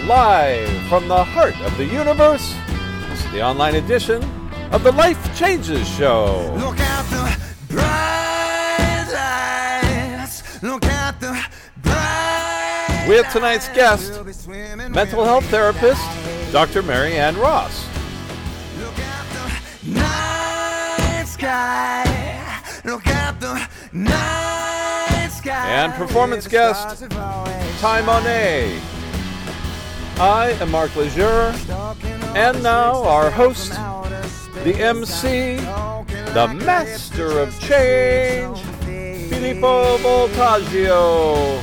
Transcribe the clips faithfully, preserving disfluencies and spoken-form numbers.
Live from the heart of the universe, this is the online edition of the Life Changes Show. Look at the bright lights. Look at the bright With tonight's guest, mental health therapist, Doctor Mary Ann Ross. Look at the night sky. Look at the night sky. And performance guest, Ty Monet. I am Mark Lejeune, and now our host, the M C, the master of change, Filippo Voltaggio.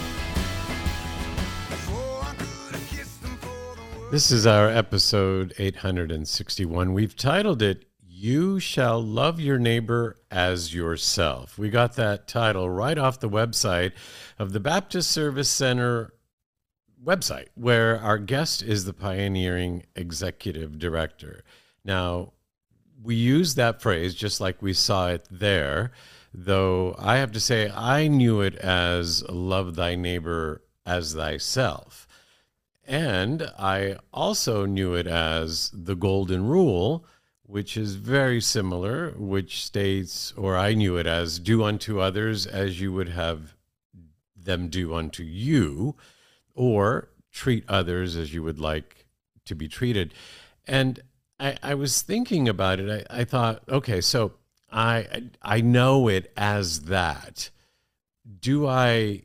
This is our episode eight hundred sixty-one. We've titled it, You Shall Love Your Neighbor as Yourself. We got that title right off the website of the Baptist Service Center website, where our guest is the pioneering executive director. Now, we use that phrase just like we saw it there, though I have to say I knew it as love thy neighbor as thyself. And I also knew it as the golden rule, which is very similar, which states, or I knew it as, do unto others as you would have them do unto you, or treat others as you would like to be treated. And I, I was thinking about it. I, I thought, okay, so I I know it as that. Do I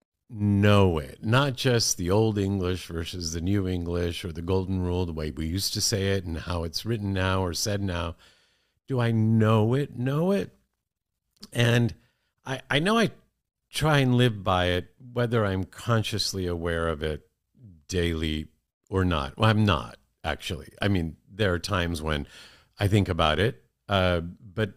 know it? Not just the old English versus the new English, or the golden rule, the way we used to say it and how it's written now or said now. Do I know it? Know it? And I, I know I try and live by it, whether I'm consciously aware of it daily or not. Well, I'm not, actually. I mean, there are times when I think about it, uh, but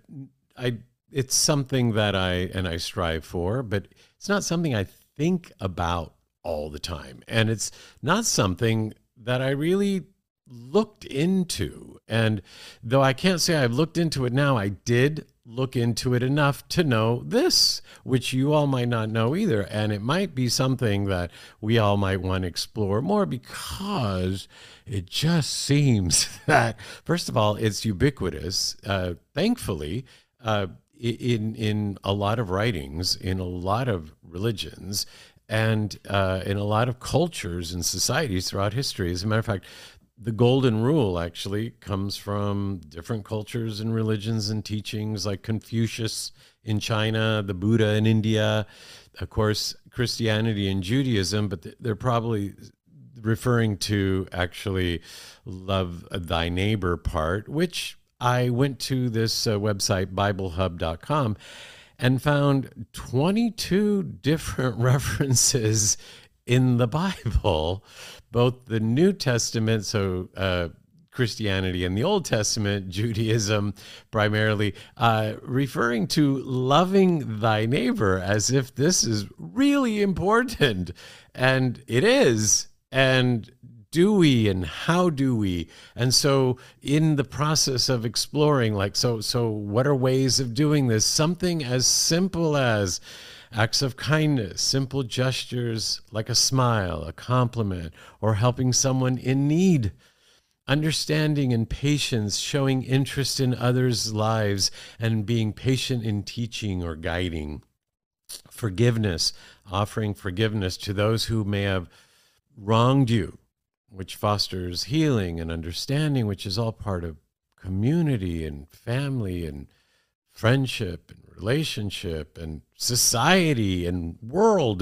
I it's something that I, and I strive for, but it's not something I think about all the time. And it's not something that I really looked into. And though I can't say I've looked into it now, I did look into it enough to know this, which you all might not know either. And it might be something that we all might want to explore more, because it just seems that, first of all, it's ubiquitous, uh, thankfully, uh, in, in a lot of writings, in a lot of religions, and uh, in a lot of cultures and societies throughout history. As a matter of fact, the golden rule actually comes from different cultures and religions and teachings, like Confucius in China, the Buddha in India, of course, Christianity and Judaism, but they're probably referring to actually love thy neighbor part, which I went to this uh, website, Bible Hub dot com, and found twenty-two different references in the Bible, both the New Testament, so uh, Christianity, and the Old Testament, Judaism primarily, uh, referring to loving thy neighbor as if this is really important. And it is. And do we, and how do we? And so in the process of exploring, like, so, so what are ways of doing this? Something as simple as acts of kindness, simple gestures like a smile, a compliment, or helping someone in need. Understanding and patience, showing interest in others' lives and being patient in teaching or guiding. Forgiveness, offering forgiveness to those who may have wronged you, which fosters healing and understanding, which is all part of community and family and friendship and relationship and society and world.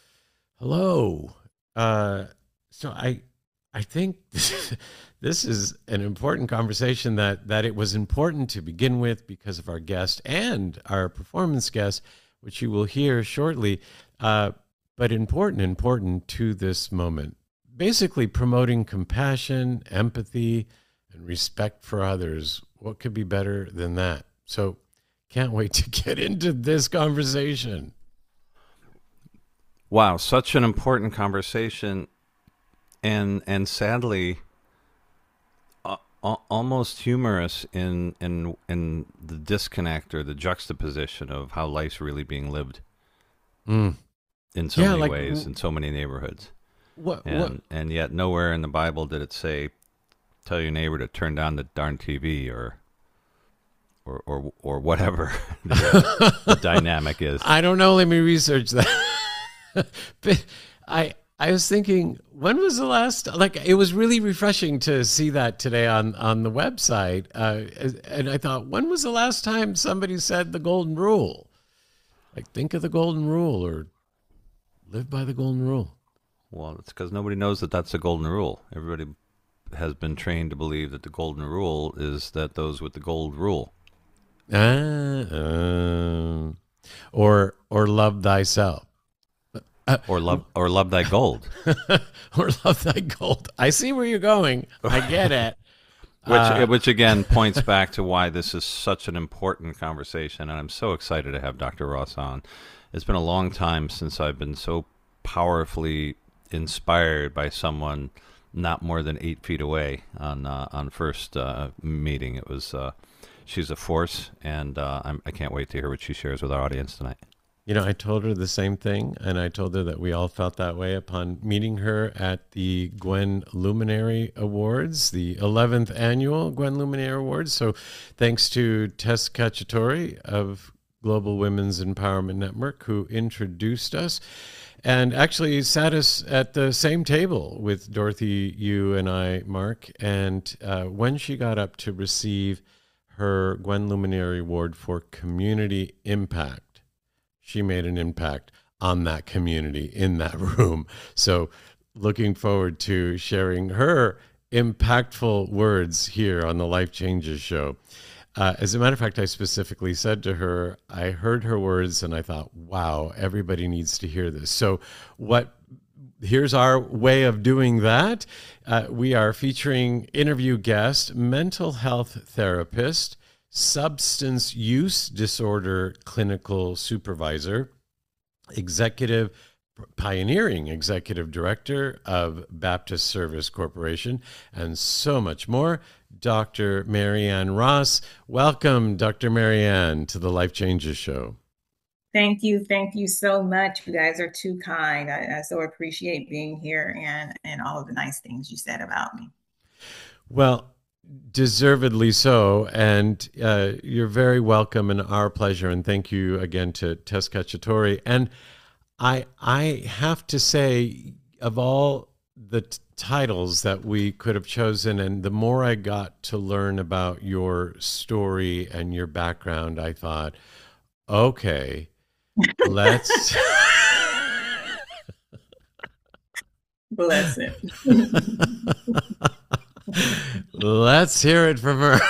Hello. Uh, so I, I think this is an important conversation that, that it was important to begin with because of our guest and our performance guest, which you will hear shortly, uh, but important, important to this moment. Basically promoting compassion, empathy, and respect for others. What could be better than that? So can't wait to get into this conversation. Wow, such an important conversation, and and sadly, uh, almost humorous in in in the disconnect or the juxtaposition of how life's really being lived. Mm. In so yeah, many like, ways, in so many neighborhoods. What? What? And and yet nowhere in the Bible did it say, tell your neighbor to turn down the darn T V or or or, or whatever the, the dynamic is. I don't know. Let me research that. But I I was thinking, when was the last? Like, it was really refreshing to see that today on on the website. Uh, and I thought, when was the last time somebody said the golden rule? Like, think of the golden rule or live by the golden rule. Well, it's because nobody knows that that's the golden rule. Everybody has been trained to believe that the golden rule is that those with the gold rule. Ah, uh, or or love thyself. Uh, or love or love thy gold. Or love thy gold. I see where you're going. I get it. Which, uh, which again points back to why this is such an important conversation, and I'm so excited to have Doctor Ross on. It's been a long time since I've been so powerfully inspired by someone not more than eight feet away on uh, on first uh, meeting. It was uh, she's a force, and uh, I'm, I can't wait to hear what she shares with our audience tonight. You know, I told her the same thing, and I told her that we all felt that way upon meeting her at the Gwen Luminary Awards, the eleventh annual Gwen Luminary Awards. So thanks to Tess Cacciatore of Global Women's Empowerment Network, who introduced us and actually sat us at the same table with Dorothy, you, and I, Mark. And uh, when she got up to receive her Gwen Luminary Award for Community Impact, she made an impact on that community in that room. So looking forward to sharing her impactful words here on the Life Changes Show. Uh, as a matter of fact, I specifically said to her, I heard her words and I thought, wow, everybody needs to hear this. So what? Here's our way of doing that. Uh, we are featuring interview guest, mental health therapist, substance use disorder clinical supervisor, executive pioneering executive director of Baptist Service Corporation, and so much more, Doctor Marianne Ross. Welcome, Doctor Marianne, to the Life Changes Show. Thank you. Thank you so much. You guys are too kind. I, I so appreciate being here and, and all of the nice things you said about me. Well, deservedly so, and uh, you're very welcome and our pleasure. And thank you again to Tess Cacciatore. And I I have to say, of all the t- titles that we could have chosen, and the more I got to learn about your story and your background, I thought, okay, let's bless it. Let's hear it from her.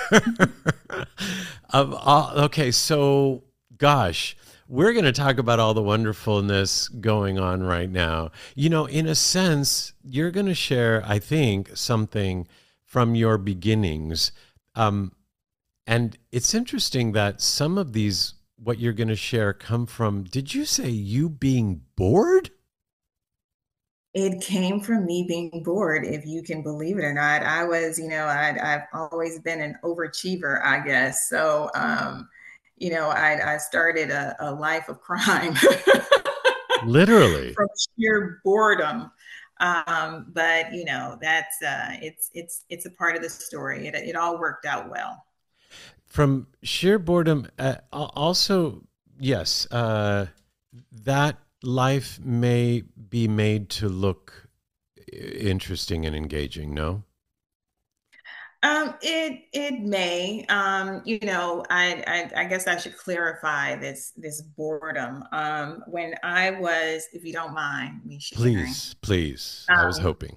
um, uh, okay, so, gosh, we're going to talk about all the wonderfulness going on right now. You know, in a sense, you're going to share, I think, something from your beginnings. Um, and it's interesting that some of these, what you're going to share, come from, did you say you being bored? It came from me being bored, if you can believe it or not. I was, you know, I'd, I've always been an overachiever, I guess. So, um, you know, I, I started a, a life of crime. Literally. From sheer boredom. Um, but, you know, that's, uh, it's, it's, it's a part of the story. It, it all worked out well. From sheer boredom, uh, also, yes, uh, that life may be made to look interesting and engaging, no? Um, it it may. Um, you know, I, I I guess I should clarify this this boredom. Um, when I was, if you don't mind me sharing. Please, please. Um, I was hoping.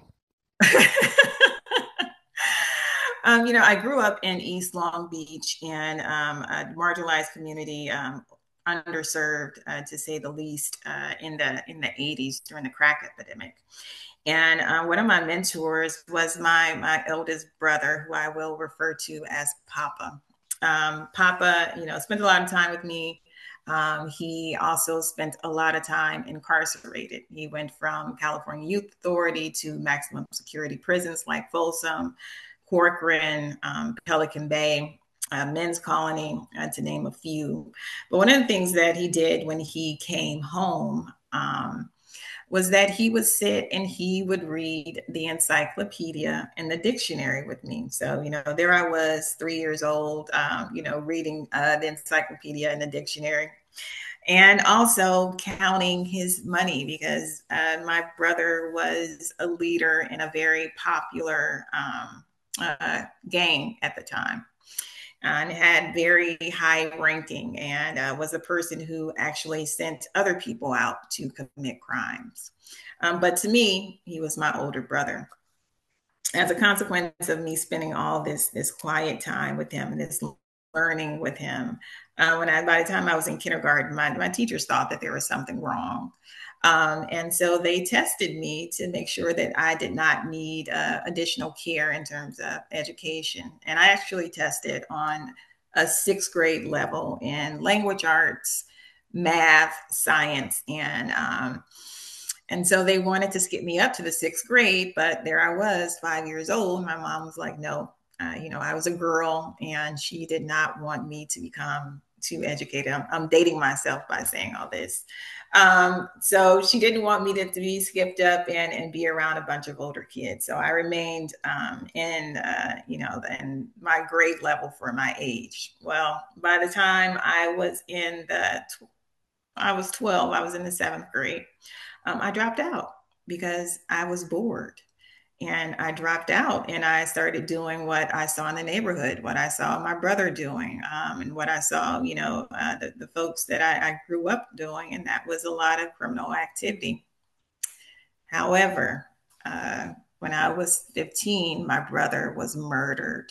um, you know, I grew up in East Long Beach in um, a marginalized community, um, underserved, uh, to say the least, uh, in the in the eighties during the crack epidemic. And uh, one of my mentors was my my eldest brother, who I will refer to as Papa. Um, Papa, you know, spent a lot of time with me. Um, he also spent a lot of time incarcerated. He went from California Youth Authority to maximum security prisons like Folsom, Corcoran, um, Pelican Bay, uh, Men's Colony, uh, to name a few. But one of the things that he did when he came home, um, was that he would sit and he would read the encyclopedia and the dictionary with me. So, you know, there I was, three years old, um, you know, reading uh, the encyclopedia and the dictionary, and also counting his money, because uh, my brother was a leader in a very popular um, uh, gang at the time, and had very high ranking, and uh, was a person who actually sent other people out to commit crimes. Um, but to me, he was my older brother. As a consequence of me spending all this this quiet time with him and this learning with him, uh, when I by the time I was in kindergarten, my, my teachers thought that there was something wrong. Um, and so they tested me to make sure that I did not need uh, additional care in terms of education. And I actually tested on a sixth grade level in language arts, math, science, and um, and so they wanted to skip me up to the sixth grade, but there I was, five years old. My mom was like, no, uh, you know, I was a girl, and she did not want me to become too educated. I'm, I'm dating myself by saying all this. Um, so she didn't want me to, to be skipped up and, and be around a bunch of older kids. So I remained um, in, uh, you know, in my grade level for my age. Well, by the time I was in the, I was twelve, I was in the seventh grade, um, I dropped out because I was bored. And I dropped out and I started doing what I saw in the neighborhood, what I saw my brother doing, um, and what I saw, you know, uh, the, the folks that I, I grew up doing. And that was a lot of criminal activity. However, uh, when I was fifteen, my brother was murdered.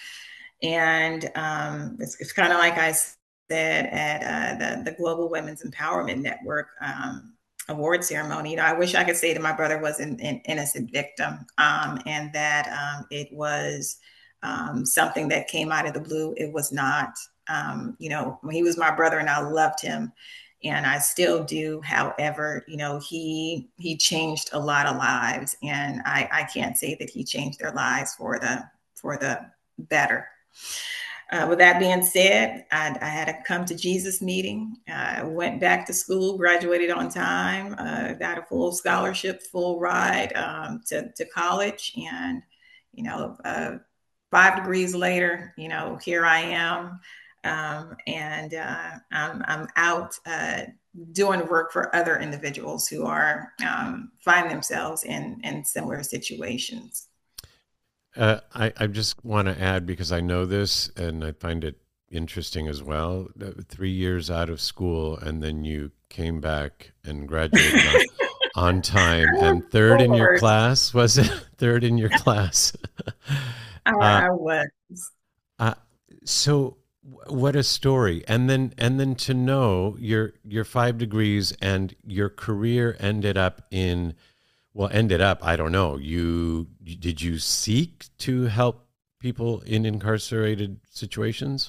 And um, it's, it's kind of like I said at uh, the, the Global Women's Empowerment Network um, award ceremony. You know, I wish I could say that my brother was an, an innocent victim, um, and that um, it was um, something that came out of the blue. It was not. Um, you know, he was my brother, and I loved him, and I still do. However, you know, he he changed a lot of lives, and I, I can't say that he changed their lives for the for the better. Uh, with that being said, I, I had a come to Jesus meeting. I uh, went back to school, graduated on time, uh, got a full scholarship, full ride um, to, to college. And, you know, uh, five degrees later, you know, here I am. Um, and uh, I'm, I'm out uh, doing work for other individuals who are um, find themselves in, in similar situations. Uh, I, I just want to add, because I know this and I find it interesting as well, three years out of school and then you came back and graduated on, on time, and third in your class. Was it third in your class? I, uh, I was. Uh, so what a story. And then, and then to know your, your five degrees and your career ended up in, well, ended up, I don't know. You did you seek to help people in incarcerated situations?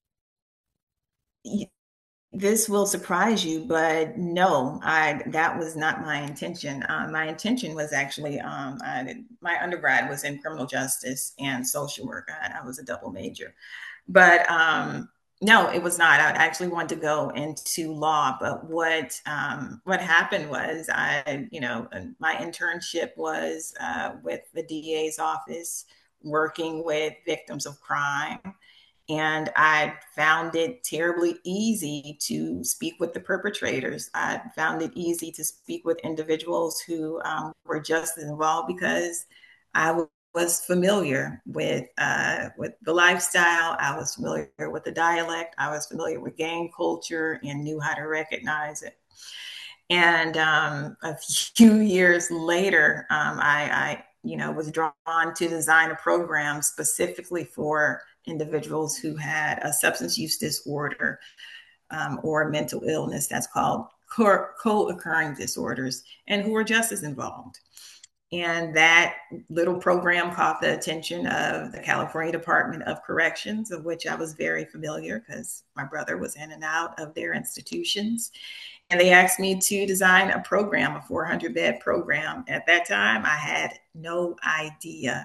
This will surprise you, but no, I that was not my intention. Um, my intention was actually, um, I, my undergrad was in criminal justice and social work. I, I was a double major, but um, no, it was not. I actually wanted to go into law, but what um, what happened was, I, you know, my internship was uh, with the D A's office, working with victims of crime, and I found it terribly easy to speak with the perpetrators. I found it easy to speak with individuals who um, were just as involved, because I was was familiar with uh, with the lifestyle. I was familiar with the dialect. I was familiar with gang culture and knew how to recognize it. And um, a few years later, um, I, I, you know, was drawn to design a program specifically for individuals who had a substance use disorder um, or mental illness that's called co-occurring disorders, and who were just as involved. And that little program caught the attention of the California Department of Corrections, of which I was very familiar because my brother was in and out of their institutions. And they asked me to design a program, a four hundred bed program. At that time, I had no idea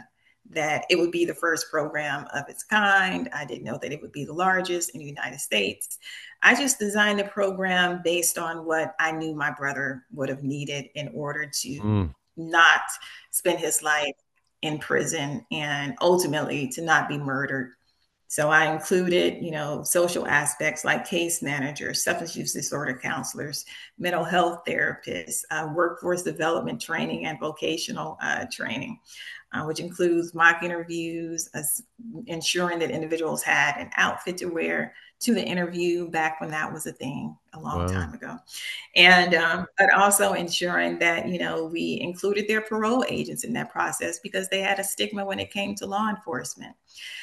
that it would be the first program of its kind. I didn't know that it would be the largest in the United States. I just designed the program based on what I knew my brother would have needed in order to Mm. not spend his life in prison and ultimately to not be murdered. So I included, you know, social aspects like case managers, substance use disorder counselors, mental health therapists, uh, workforce development training, and vocational uh, training, uh, which includes mock interviews, uh, ensuring that individuals had an outfit to wear to the interview back when that was a thing a long Wow. time ago. And, um, but also ensuring that, you know, we included their parole agents in that process because they had a stigma when it came to law enforcement.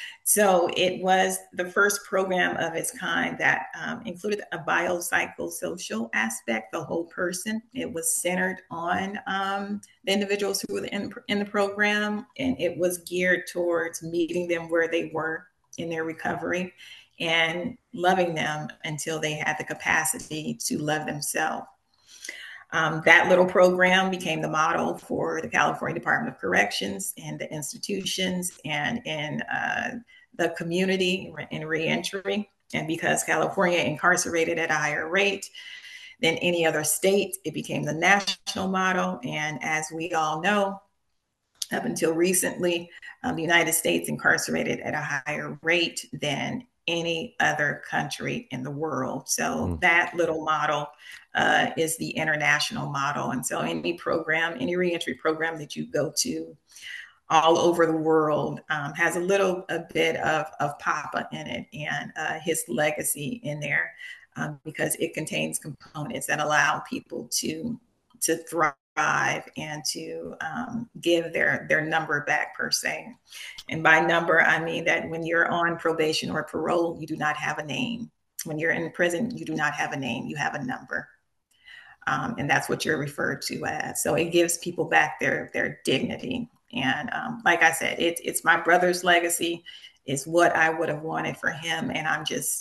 So it was the first program of its kind that um, included a biopsychosocial aspect, the whole person. It was centered on um, the individuals who were in, in the program, and it was geared towards meeting them where they were in their recovery and loving them until they had the capacity to love themselves. Um, that little program became the model for the California Department of Corrections and the institutions and in uh, the community in reentry. And because California incarcerated at a higher rate than any other state, it became the national model. And as we all know, up until recently, um, the United States incarcerated at a higher rate than any other country in the world. So Mm. that little model uh, is the international model. And so any program, any reentry program that you go to all over the world um, has a little a bit of, of Papa in it and uh, his legacy in there um, because it contains components that allow people to to thrive and to um, give their their number back per se. And by number, I mean that when you're on probation or parole, you do not have a name. When you're in prison, you do not have a name, you have a number. Um, and that's what you're referred to as. So it gives people back their their dignity. And um, like I said, it, it's my brother's legacy. It's what I would have wanted for him. And I'm just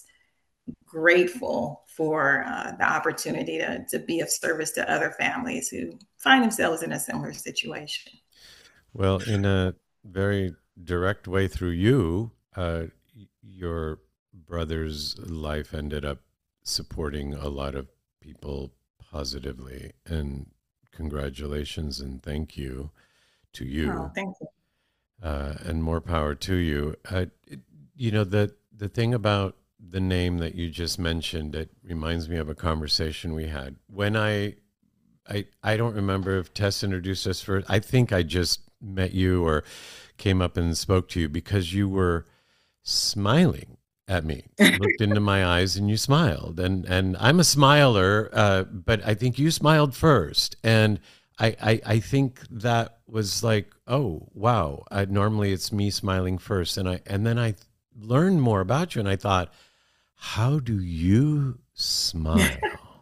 grateful for uh, the opportunity to, to be of service to other families who find themselves in a similar situation. Well, in a very direct way through you, uh, your brother's life ended up supporting a lot of people positively. And congratulations and thank you to you. Oh, thank you. Uh, and more power to you. Uh, it- you know, the, the thing about the name that you just mentioned, it reminds me of a conversation we had. When I, I, I don't remember if Tess introduced us first. I think I just met you or came up and spoke to you because you were smiling at me. You looked into my eyes and you smiled. And, and I'm a smiler, uh, but I think you smiled first. And I, I, I think that was like, oh, wow. I, normally it's me smiling first. And I and then I learned more about you and I thought, how do you smile?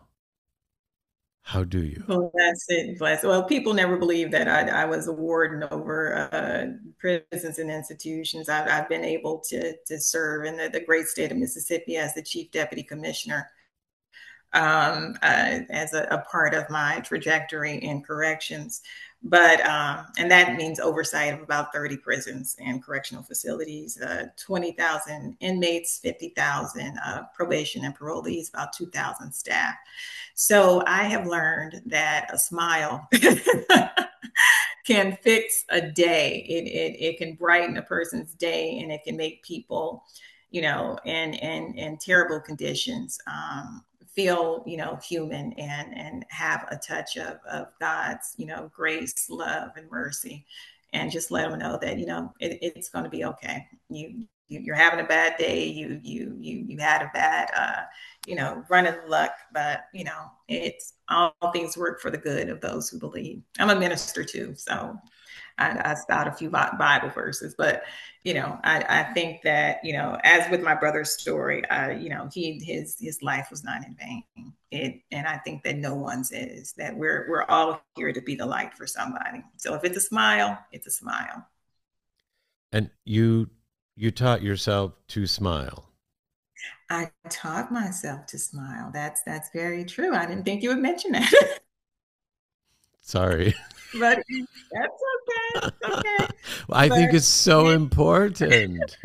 How do you? Well, that's it. Bless. Well, people never believed that I, I was a warden over uh, prisons and institutions. I've, I've been able to to serve in the, the great state of Mississippi as the chief deputy commissioner um, uh, as a, a part of my trajectory in corrections. But, um, and that means oversight of about thirty prisons and correctional facilities, uh, twenty thousand inmates, fifty thousand uh, probation and parolees, about two thousand staff. So I have learned that a smile can fix a day. It, it, it can brighten a person's day and it can make people, you know, in, in, in terrible conditions, um, feel, you know, human and, and have a touch of, of God's, you know, grace, love, and mercy. And just let them know that, you know, it, it's going to be okay. You, you, you're having a bad day. You, you, you, you had a bad, uh, you know, run of luck, but, you know, it's all things work for the good of those who believe. I'm a minister too. So I, I spout a few Bible verses, but, you know, I, I think that, you know, as with my brother's story, uh, you know, he, his, his life was not in vain. It, and I think that no one's is, that we're, we're all here to be the light for somebody. So if it's a smile, it's a smile. And you, you taught yourself to smile. I taught myself to smile. That's, that's very true. I didn't think you would mention that. Sorry. But that's okay. It's okay. I think But it's so important.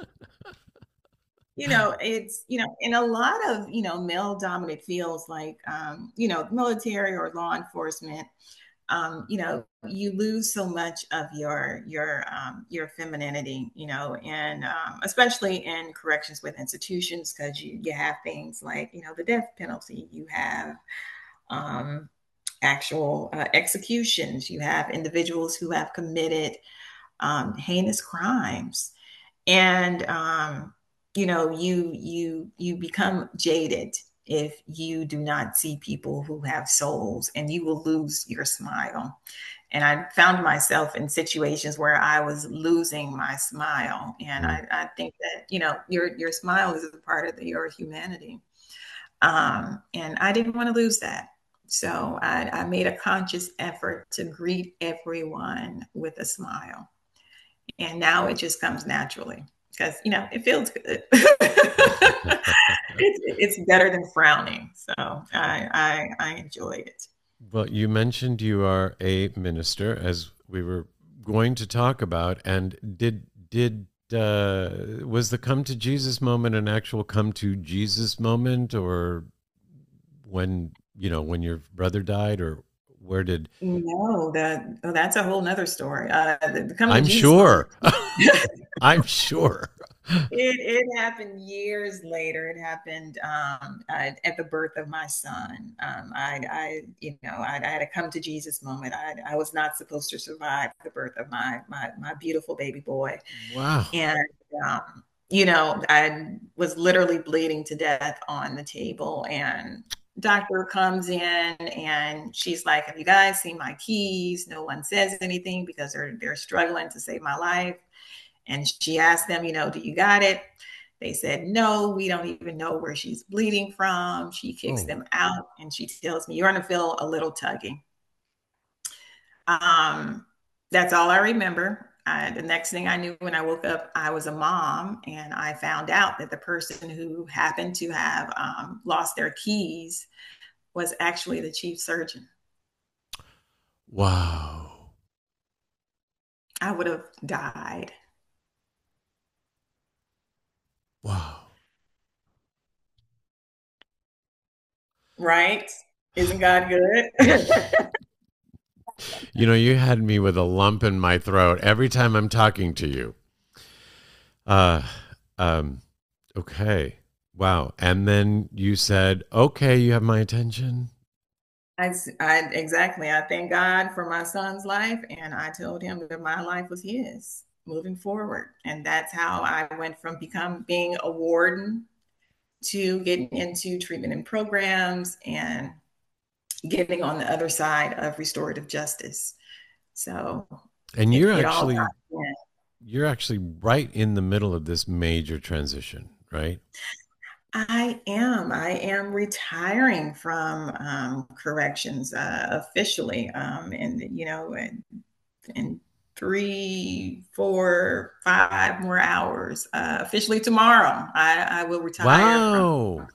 you know, it's, you know, in a lot of, you know, male dominant fields like, um, you know, military or law enforcement, um, you know, you lose so much of your, your, um, your femininity, you know, and um, especially in corrections with institutions, because you, you have things like, you know, the death penalty, you have um, actual uh, executions, you have individuals who have committed um, heinous crimes, and um, you know, you you you become jaded if you do not see people who have souls, and you will lose your smile. And I found myself in situations where I was losing my smile, and Mm. I, I think that, you know, your your smile is a part of the, your humanity, um, and I didn't want to lose that. So I, I made a conscious effort to greet everyone with a smile, and now it just comes naturally because, you know, it feels good. it's, it's better than frowning, so I, I I enjoy it. Well, you mentioned you are a minister, as we were going to talk about, and did did uh, was the come to Jesus moment an actual come to Jesus moment, or when you know when your brother died, or where did? No, that oh, that's a whole nother story. Uh, the, the come to I'm Jesus moment. sure. I'm sure. It it happened years later. It happened um, uh, at the birth of my son. Um, I, I, you know, I, I had a come to Jesus moment. I, I was not supposed to survive the birth of my my my beautiful baby boy, Wow. and um, you know, I was literally bleeding to death on the table, and doctor comes in and she's like, "Have you guys seen my keys?" No one says anything because they're they're struggling to save my life. And she asked them, you know, "Do you got it?" They said, "No, we don't even know where she's bleeding from." She kicks Oh. them out and she tells me, "You're going to feel a little tugging." Um, that's all I remember. Uh, the next thing I knew when I woke up, I was a mom, and I found out that the person who happened to have um, lost their keys was actually the chief surgeon. Wow. I would have died. Wow. Right? Isn't God good? You know, you had me with a lump in my throat every time I'm talking to you. Uh, um, okay. Wow. And then you said, "Okay, you have my attention." I, I exactly. I thank God for my son's life, and I told him that my life was his moving forward, and that's how I went from become being a warden to getting into treatment and programs and getting on the other side of restorative justice. So And it, you're it all actually got in. you're actually right in the middle of this major transition, right? I am. I am retiring from um, corrections uh, officially, um, and you know, in, in three, four, five more hours. Uh, officially tomorrow, I, I will retire from. Wow.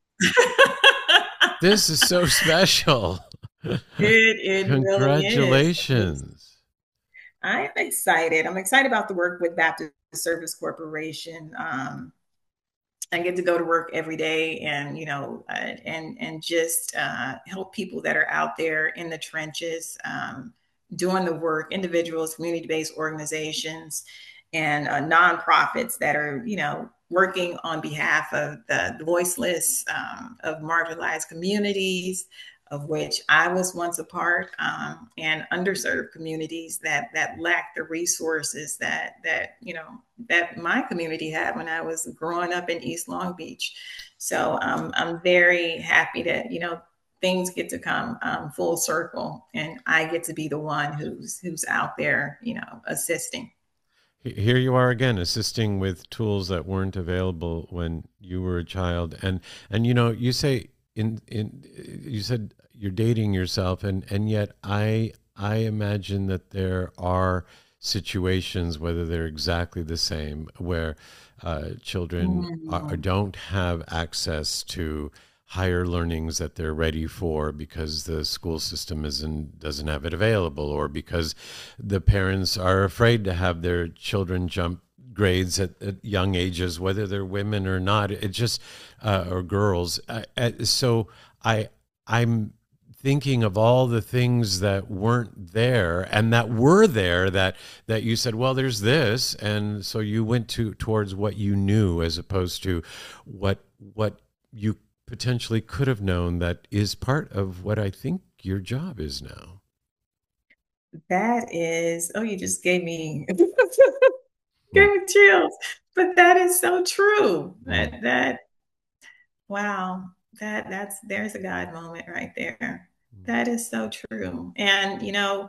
This is so special. It it really is. Congratulations. I'm excited. I'm excited about the work with Baptist Service Corporation. Um, I get to go to work every day, and you know, uh, and and just uh, help people that are out there in the trenches, um, doing the work. Individuals, community-based organizations, and uh, nonprofits that are, you know, working on behalf of the, the voiceless, um, of marginalized communities, of which I was once a part, um, and underserved communities that that lack the resources that that you know that my community had when I was growing up in East Long Beach. So um, I'm very happy that, you know, things get to come um, full circle, and I get to be the one who's who's out there, you know, assisting. Here you are again, assisting with tools that weren't available when you were a child. And and you know, you say in in you said you're dating yourself, and and yet I I imagine that there are situations, whether they're exactly the same, where uh, children Mm. are, don't have access to higher learnings that they're ready for because the school system isn't doesn't have it available, or because the parents are afraid to have their children jump grades at, at young ages, whether they're women or not. It just uh, or girls. Uh, uh, so I I'm thinking of all the things that weren't there and that were there, that that you said, well, there's this, and so you went to towards what you knew as opposed to what what you potentially could have known, that is part of what I think your job is now. That is, oh, you just gave me gave me chills. But that is so true. Mm. That that wow, that that's there's a God moment right there. That is so true. And you know,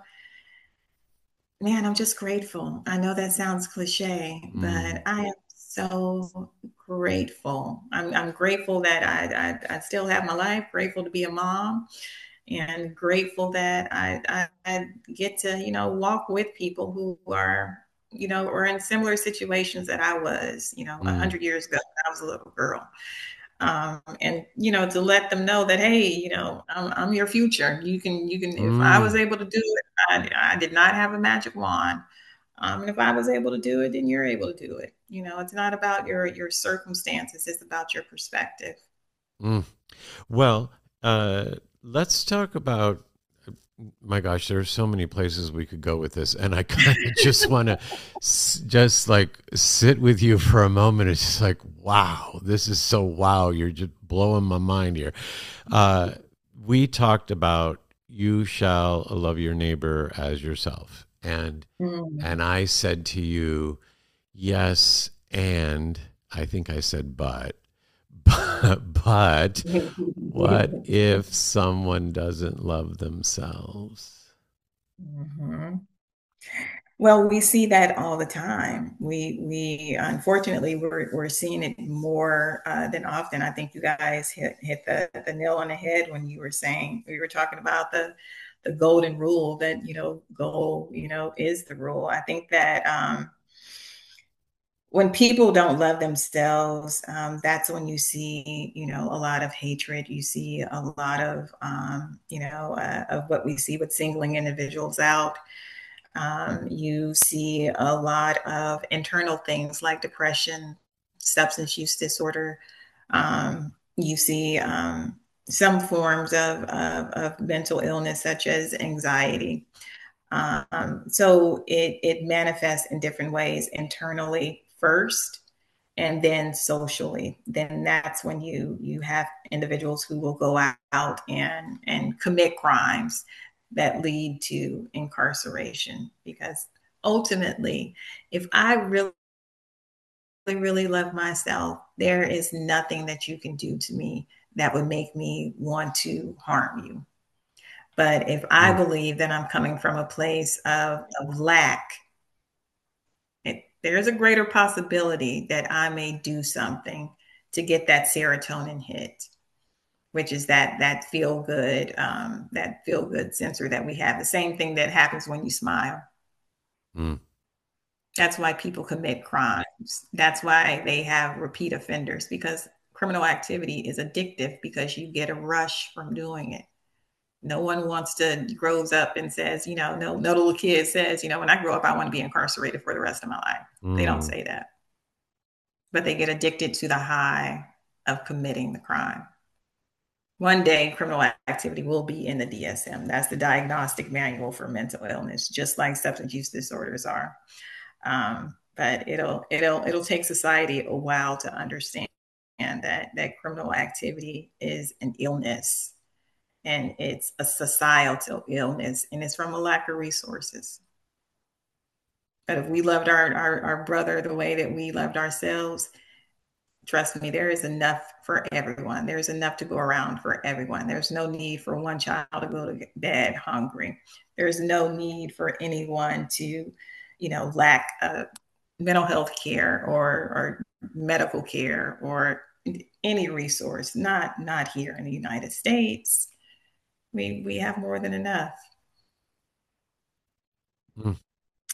man, I'm just grateful. I know that sounds cliche, Mm. but I am so grateful. I'm I'm grateful that I I, I still have my life, grateful to be a mom, and grateful that I, I, I get to, you know, walk with people who are, you know, or in similar situations that I was, you know, a Mm. hundred years ago when I was a little girl. Um, and, you know, to let them know that, hey, you know, I'm, I'm your future. You can, you can, if I was Mm. able to do it, I, I did not have a magic wand. Um, and if I was able to do it, then you're able to do it. You know, it's not about your, your circumstances. It's about your perspective. Mm. Well, uh, let's talk about, my gosh, there are so many places we could go with this, and I kind of just want to s- just like sit with you for a moment. It's just like, wow, this is so wow. You're just blowing my mind here. Uh, we talked about you shall love your neighbor as yourself, and Mm. and I said to you, yes, and I think I said but, but, but what if someone doesn't love themselves? Mhm. Well, we see that all the time. We we unfortunately we're we're seeing it more uh, than often. I think you guys hit hit the, the nail on the head when you were saying, we were talking about the the golden rule, that you know goal, you know is the rule. I think that um, when people don't love themselves, um, that's when you see, you know, a lot of hatred. You see a lot of, um, you know, uh, of what we see with singling individuals out. Um, you see a lot of internal things like depression, substance use disorder. Um, you see um, some forms of, of, of mental illness, such as anxiety. Um, so it, it manifests in different ways, internally first, and then socially. Then that's when you you have individuals who will go out and and commit crimes that lead to incarceration. Because ultimately, if I really really love myself, there is nothing that you can do to me that would make me want to harm you. But if I Mm. believe that I'm coming from a place of, of lack, it, there's a greater possibility that I may do something to get that serotonin hit, which is that that feel good, um, that feel good sensor that we have. The same thing that happens when you smile. Mm. That's why people commit crimes. That's why they have repeat offenders, because criminal activity is addictive because you get a rush from doing it. No one wants to grows up and says, you know, no, no little kid says, you know, when I grow up, I want to be incarcerated for the rest of my life. They don't Mm. say that, but they get addicted to the high of committing the crime. One day, criminal activity will be in the D S M. That's the diagnostic manual for mental illness, just like substance use disorders are. Um, but it'll it'll it'll take society a while to understand that that criminal activity is an illness, and it's a societal illness, and it's from a lack of resources. But if we loved our, our, our brother the way that we loved ourselves, trust me, there is enough for everyone. There's enough to go around for everyone. There's no need for one child to go to bed hungry. There's no need for anyone to, you know, lack uh, mental health care or, or medical care or any resource. Not not here in the United States. We we have more than enough. Mm.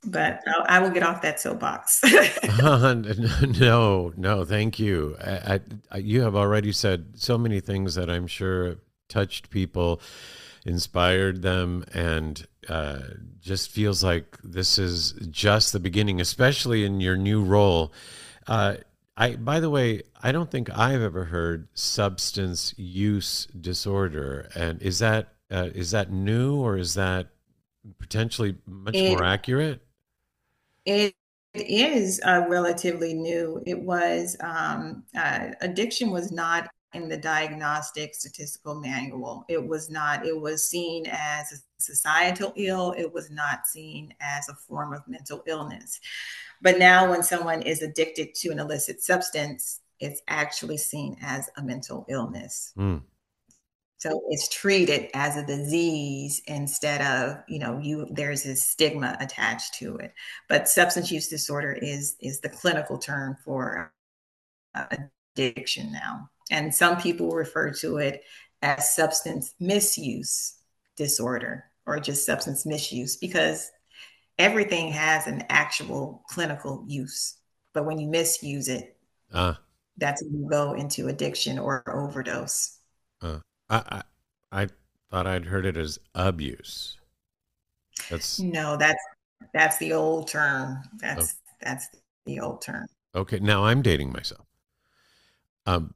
But I, I will get off that soapbox. Uh, no, no, thank you. I, I, you have already said so many things that I'm sure touched people, inspired them, and uh, just feels like this is just the beginning, especially in your new role. Uh, I, by the way, I don't think I've ever heard substance use disorder, and is that uh, is that new, or is that potentially much It more accurate? it is uh, relatively new. It was um, uh, addiction was not in the diagnostic statistical manual. It was not. It was seen as a societal ill. It was not seen as a form of mental illness. But now, when someone is addicted to an illicit substance, it's actually seen as a mental illness. Mm. So it's treated as a disease instead of, you know, you there's a stigma attached to it. But substance use disorder is is the clinical term for uh, addiction now. And some people refer to it as substance misuse disorder or just substance misuse because everything has an actual clinical use. But when you misuse it, Uh, that's when you go into addiction or overdose. uh, I, I I thought I'd heard it as abuse. That's No, that's that's the old term. oh, That's that's the old term. okay. Now I'm dating myself. Um,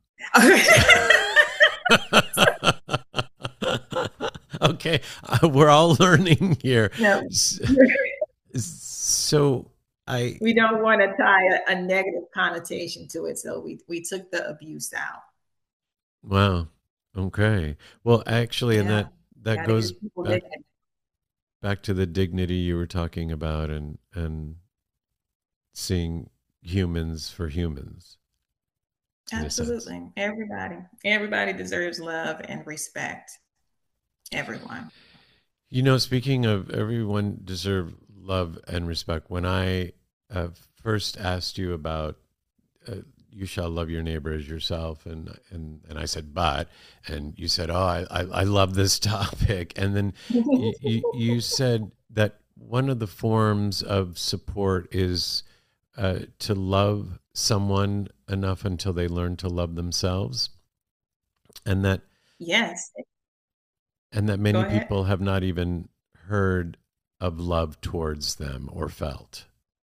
okay, uh, we're all learning here. No, S- So I we don't want to tie a, a negative connotation to it, so we we took the abuse out. wow. Okay. Well, actually, and Yeah, that that gotta goes give people back dignity. back to the dignity you were talking about, and and seeing humans for humans in a sense. Absolutely, everybody, everybody deserves love and respect. Everyone. You know, speaking of everyone deserve love and respect, when I uh, first asked you about uh, you shall love your neighbor as yourself, and and and I said, but, and you said, oh, I I, I love this topic, and then you, you you said that one of the forms of support is uh, to love someone enough until they learn to love themselves, and that Yes, and that go many ahead. people have not even heard of love towards them or felt.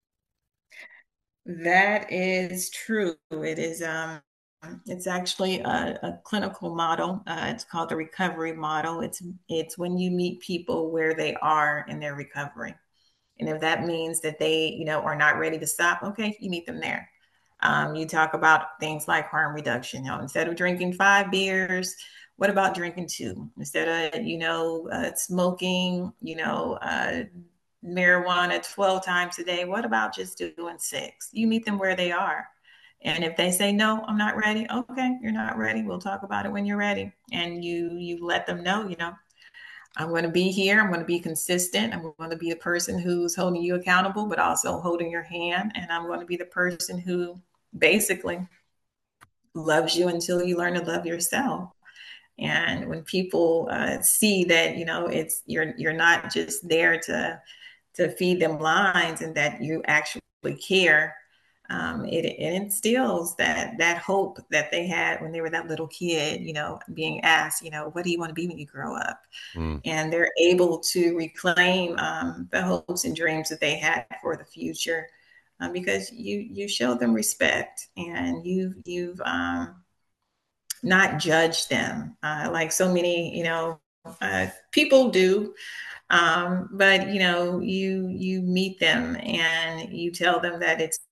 That is true. It is um it's actually a, a clinical model. Uh, it's called the recovery model. It's it's when you meet people where they are in their recovery. And if that means that they, you know, are not ready to stop, okay, you meet them there. Um, you talk about things like harm reduction. You know, instead of drinking five beers, what about drinking two? Instead of, you know, uh, smoking, you know, uh, marijuana twelve times a day, what about just doing six? You meet them where they are. And if they say, no, I'm not ready, okay, you're not ready. We'll talk about it when you're ready. And you you let them know, you know, I'm going to be here. I'm going to be consistent. I'm going to be the person who's holding you accountable, but also holding your hand. And I'm going to be the person who basically loves you until you learn to love yourself. And when people uh, see that, you know, it's you're you're not just there to to feed them lines and that you actually care, um, it, it instills that that hope that they had when they were that little kid, you know, being asked, you know, what do you want to be when you grow up? Mm. And they're able to reclaim um, the hopes and dreams that they had for the future um, because you you show them respect and you you've um, not judged them uh, like so many you know uh, people do. Um, but you know you you meet them and you tell them that it's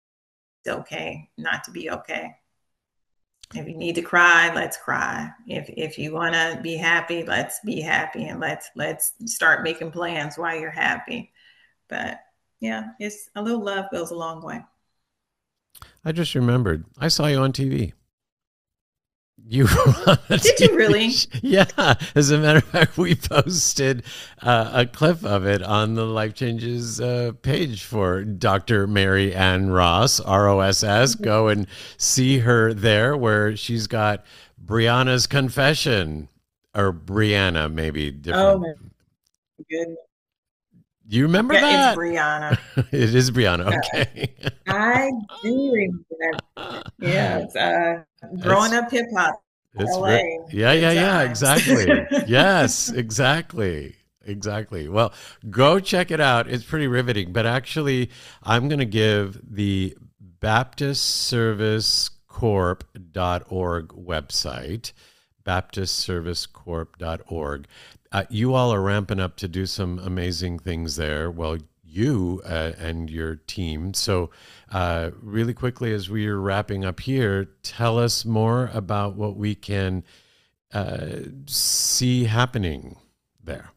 okay not to be okay. If you need to cry, let's cry. If if you want to be happy, let's be happy, and let's let's start making plans while you're happy. But yeah, it's a little love goes a long way. I just remembered, I saw you on T V. You were on a Did you T V really? sh- Yeah. As a matter of fact, we posted uh, a clip of it on the Life Changes uh, page for Doctor Mary Ann Ross, R O S S. Go and see her there, where she's got Brianna's Confession, or Brianna, maybe Oh different. my goodness. You remember Yeah, that? it's Brianna. It is Brianna. Yeah, Okay. I do remember that. Yeah, it's, uh, growing It's up hip hop, it's L A, re- yeah, good yeah, yeah, times. exactly. Yes, exactly. Exactly. Well, go check it out. It's pretty riveting. But actually, I'm going to give the Baptist Service Corp dot org website, Baptist Service Corp dot org. Uh, you all are ramping up to do some amazing things there. Well, you uh, and your team. So, uh, really quickly, as we are wrapping up here, tell us more about what we can uh, see happening there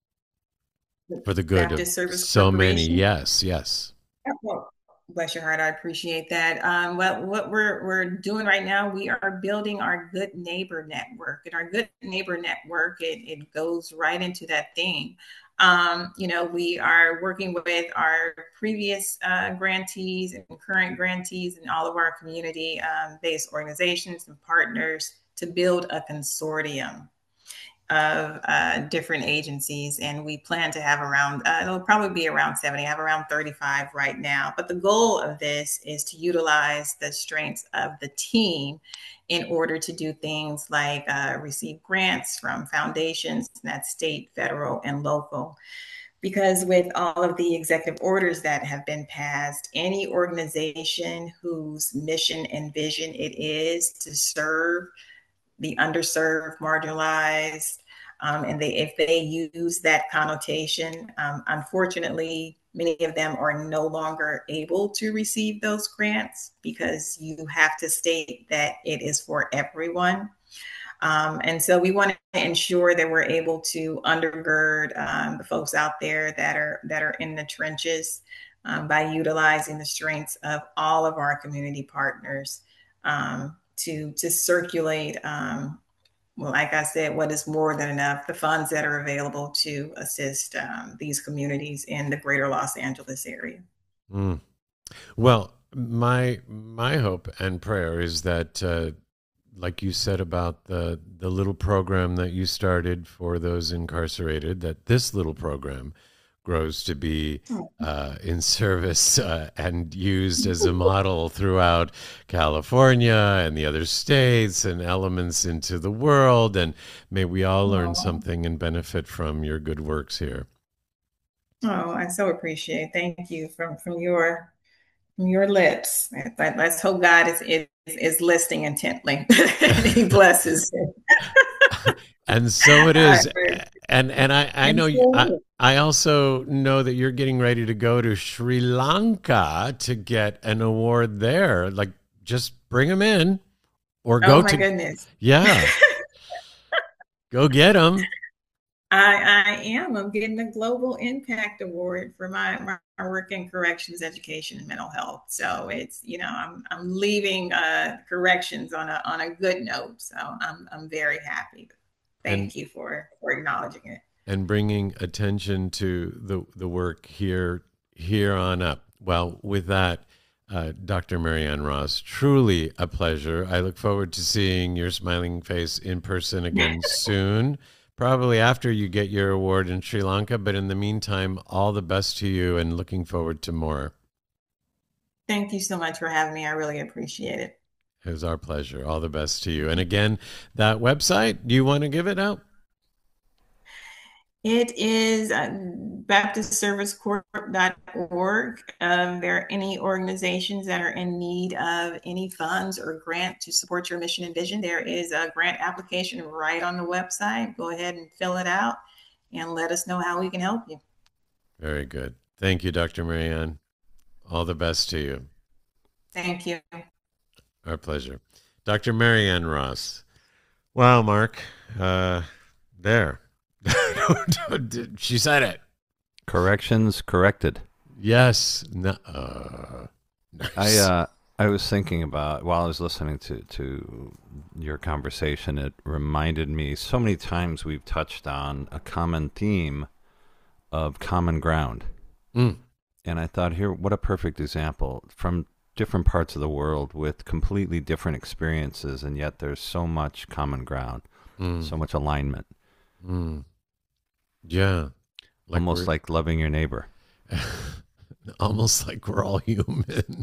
for the good of Baptist Service so many. Corporation. Yes, yes. Well, bless your heart, I appreciate that. Um, what what we're we're doing right now, we are building our Good Neighbor Network, and our Good Neighbor Network, it, it goes right into that theme. Um, you know, we are working with our previous uh, grantees and current grantees and all of our community-based um, organizations and partners to build a consortium of uh, different agencies, and we plan to have around uh, it'll probably be around seventy. I have around thirty-five right now, but the goal of this is to utilize the strengths of the team in order to do things like uh, receive grants from foundations, that's state, federal, and local. Because with all of the executive orders that have been passed, any organization whose mission and vision it is to serve the underserved, marginalized, um, and they if they use that connotation, um, unfortunately, many of them are no longer able to receive those grants because you have to state that it is for everyone. Um, and so we want to ensure that we're able to undergird um, the folks out there that are that are in the trenches um, by utilizing the strengths of all of our community partners um, to to circulate. Um, well, like I said, what is more than enough, the funds that are available to assist um, these communities in the greater Los Angeles area. Mm. Well, my my hope and prayer is that, uh, like you said about the the little program that you started for those incarcerated, that this little program grows to be uh, in service uh, and used as a model throughout California and the other states and elements into the world. And may we all learn something and benefit from your good works here. Oh, I so appreciate it. Thank you from from your from your lips. Let's hope God is is, is listening intently. He blesses. And so it is. And and I, I know you, I, I also know that you're getting ready to go to Sri Lanka to get an award there. Like, just bring them in or go oh my to goodness. Yeah. Go get them. I, I am. I'm getting a Global Impact Award for my, my work in corrections, education, and mental health. So it's, you know, I'm I'm leaving uh, corrections on a on a good note. So I'm I'm very happy. Thank and, you for, for acknowledging it. And bringing attention to the, the work here, here on up. Well, with that, uh, Doctor Marianne Ross, truly a pleasure. I look forward to seeing your smiling face in person again soon, probably after you get your award in Sri Lanka. But in the meantime, all the best to you and looking forward to more. Thank you so much for having me. I really appreciate it. It was our pleasure. All the best to you. And again, that website, do you want to give it out? It is uh, Baptist Service Corp dot org. Um, there are any organizations that are in need of any funds or grant to support your mission and vision. There is a grant application right on the website. Go ahead and fill it out and let us know how we can help you. Very good. Thank you, Doctor Marianne. All the best to you. Thank you. Our pleasure. Doctor Marianne Ross. Wow, Mark. Uh, there. She said it. Corrections corrected. Yes. No, uh, nice. I uh, I was thinking about, while I was listening to, to your conversation, it reminded me so many times we've touched on a common theme of common ground. Mm. And I thought, here, what a perfect example from different parts of the world with completely different experiences, and yet there's so much common ground, mm. so much alignment. Mm. Yeah. Like Almost we're- like loving your neighbor. almost like we're all human.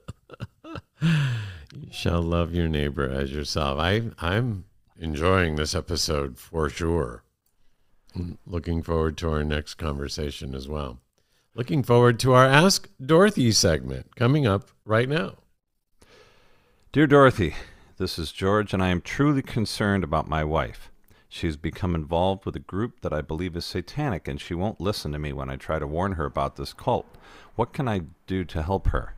You shall love your neighbor as yourself. I, I'm enjoying this episode for sure. I'm looking forward to our next conversation as well. Looking forward to our Ask Dorothy segment coming up right now. Dear Dorothy, this is George, and I am truly concerned about my wife. She's become involved with a group that I believe is satanic, and she won't listen to me when I try to warn her about this cult. What can I do to help her?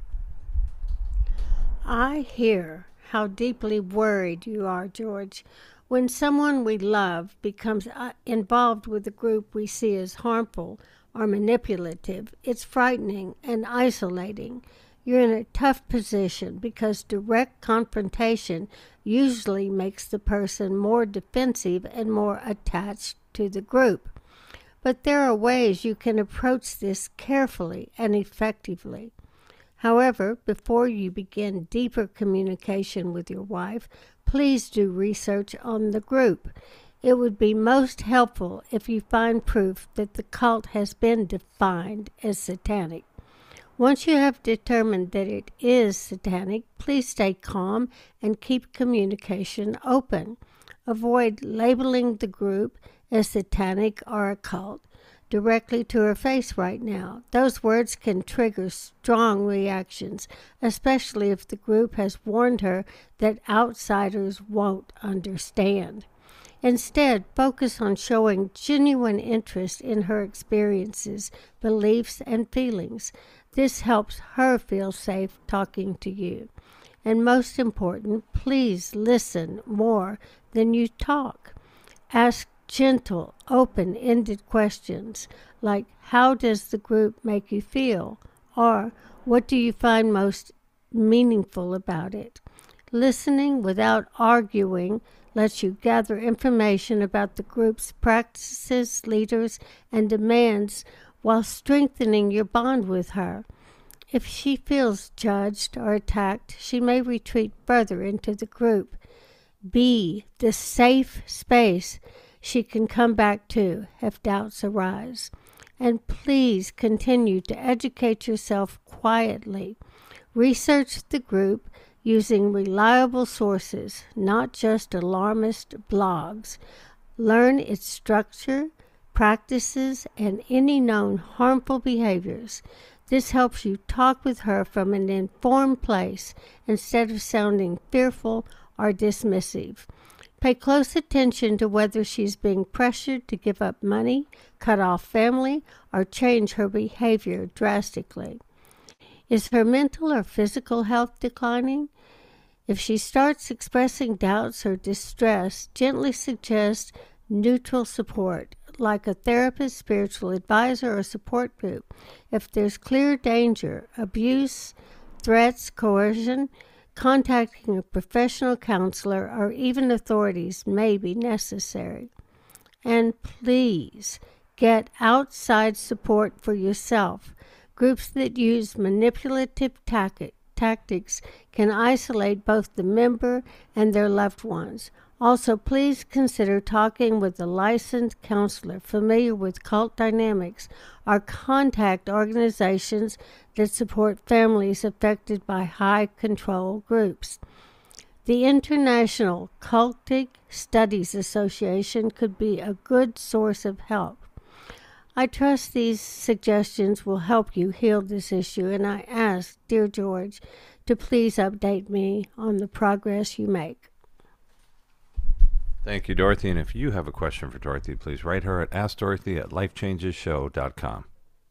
I hear how deeply worried you are, George. When someone we love becomes uh, involved with a group we see as harmful or manipulative, it's frightening and isolating. You're in a tough position because direct confrontation usually makes the person more defensive and more attached to the group. But there are ways you can approach this carefully and effectively. However, before you begin deeper communication with your wife, please do research on the group. It would be most helpful if you find proof that the cult has been defined as satanic. Once you have determined that it is satanic, please stay calm and keep communication open. Avoid labeling the group as satanic or occult directly to her face right now. Those words can trigger strong reactions, especially if the group has warned her that outsiders won't understand. Instead, focus on showing genuine interest in her experiences, beliefs, and feelings. This helps her feel safe talking to you. And most important, please listen more than you talk. Ask gentle, open-ended questions like, how does the group make you feel? Or, what do you find most meaningful about it? Listening without arguing lets you gather information about the group's practices, leaders, and demands while strengthening your bond with her. If she feels judged or attacked, she may retreat further into the group. Be the safe space she can come back to if doubts arise. And please continue to educate yourself quietly. Research the group using reliable sources, not just alarmist blogs. Learn its structure, practices, and any known harmful behaviors. This helps you talk with her from an informed place instead of sounding fearful or dismissive. Pay close attention to whether she's being pressured to give up money, cut off family, or change her behavior drastically. Is her mental or physical health declining? If she starts expressing doubts or distress, gently suggest neutral support, like a therapist, spiritual advisor, or support group. If there's clear danger, abuse, threats, coercion, contacting a professional counselor or even authorities may be necessary. And please get outside support for yourself. Groups that use manipulative tactics tactics can isolate both the member and their loved ones. Also, please consider talking with a licensed counselor familiar with cult dynamics or contact organizations that support families affected by high-control groups. The International Cultic Studies Association could be a good source of help. I trust these suggestions will help you heal this issue, and I ask, dear George, to please update me on the progress you make. Thank you, Dorothy. And if you have a question for Dorothy, please write her at ask dorothy at life changes show dot com.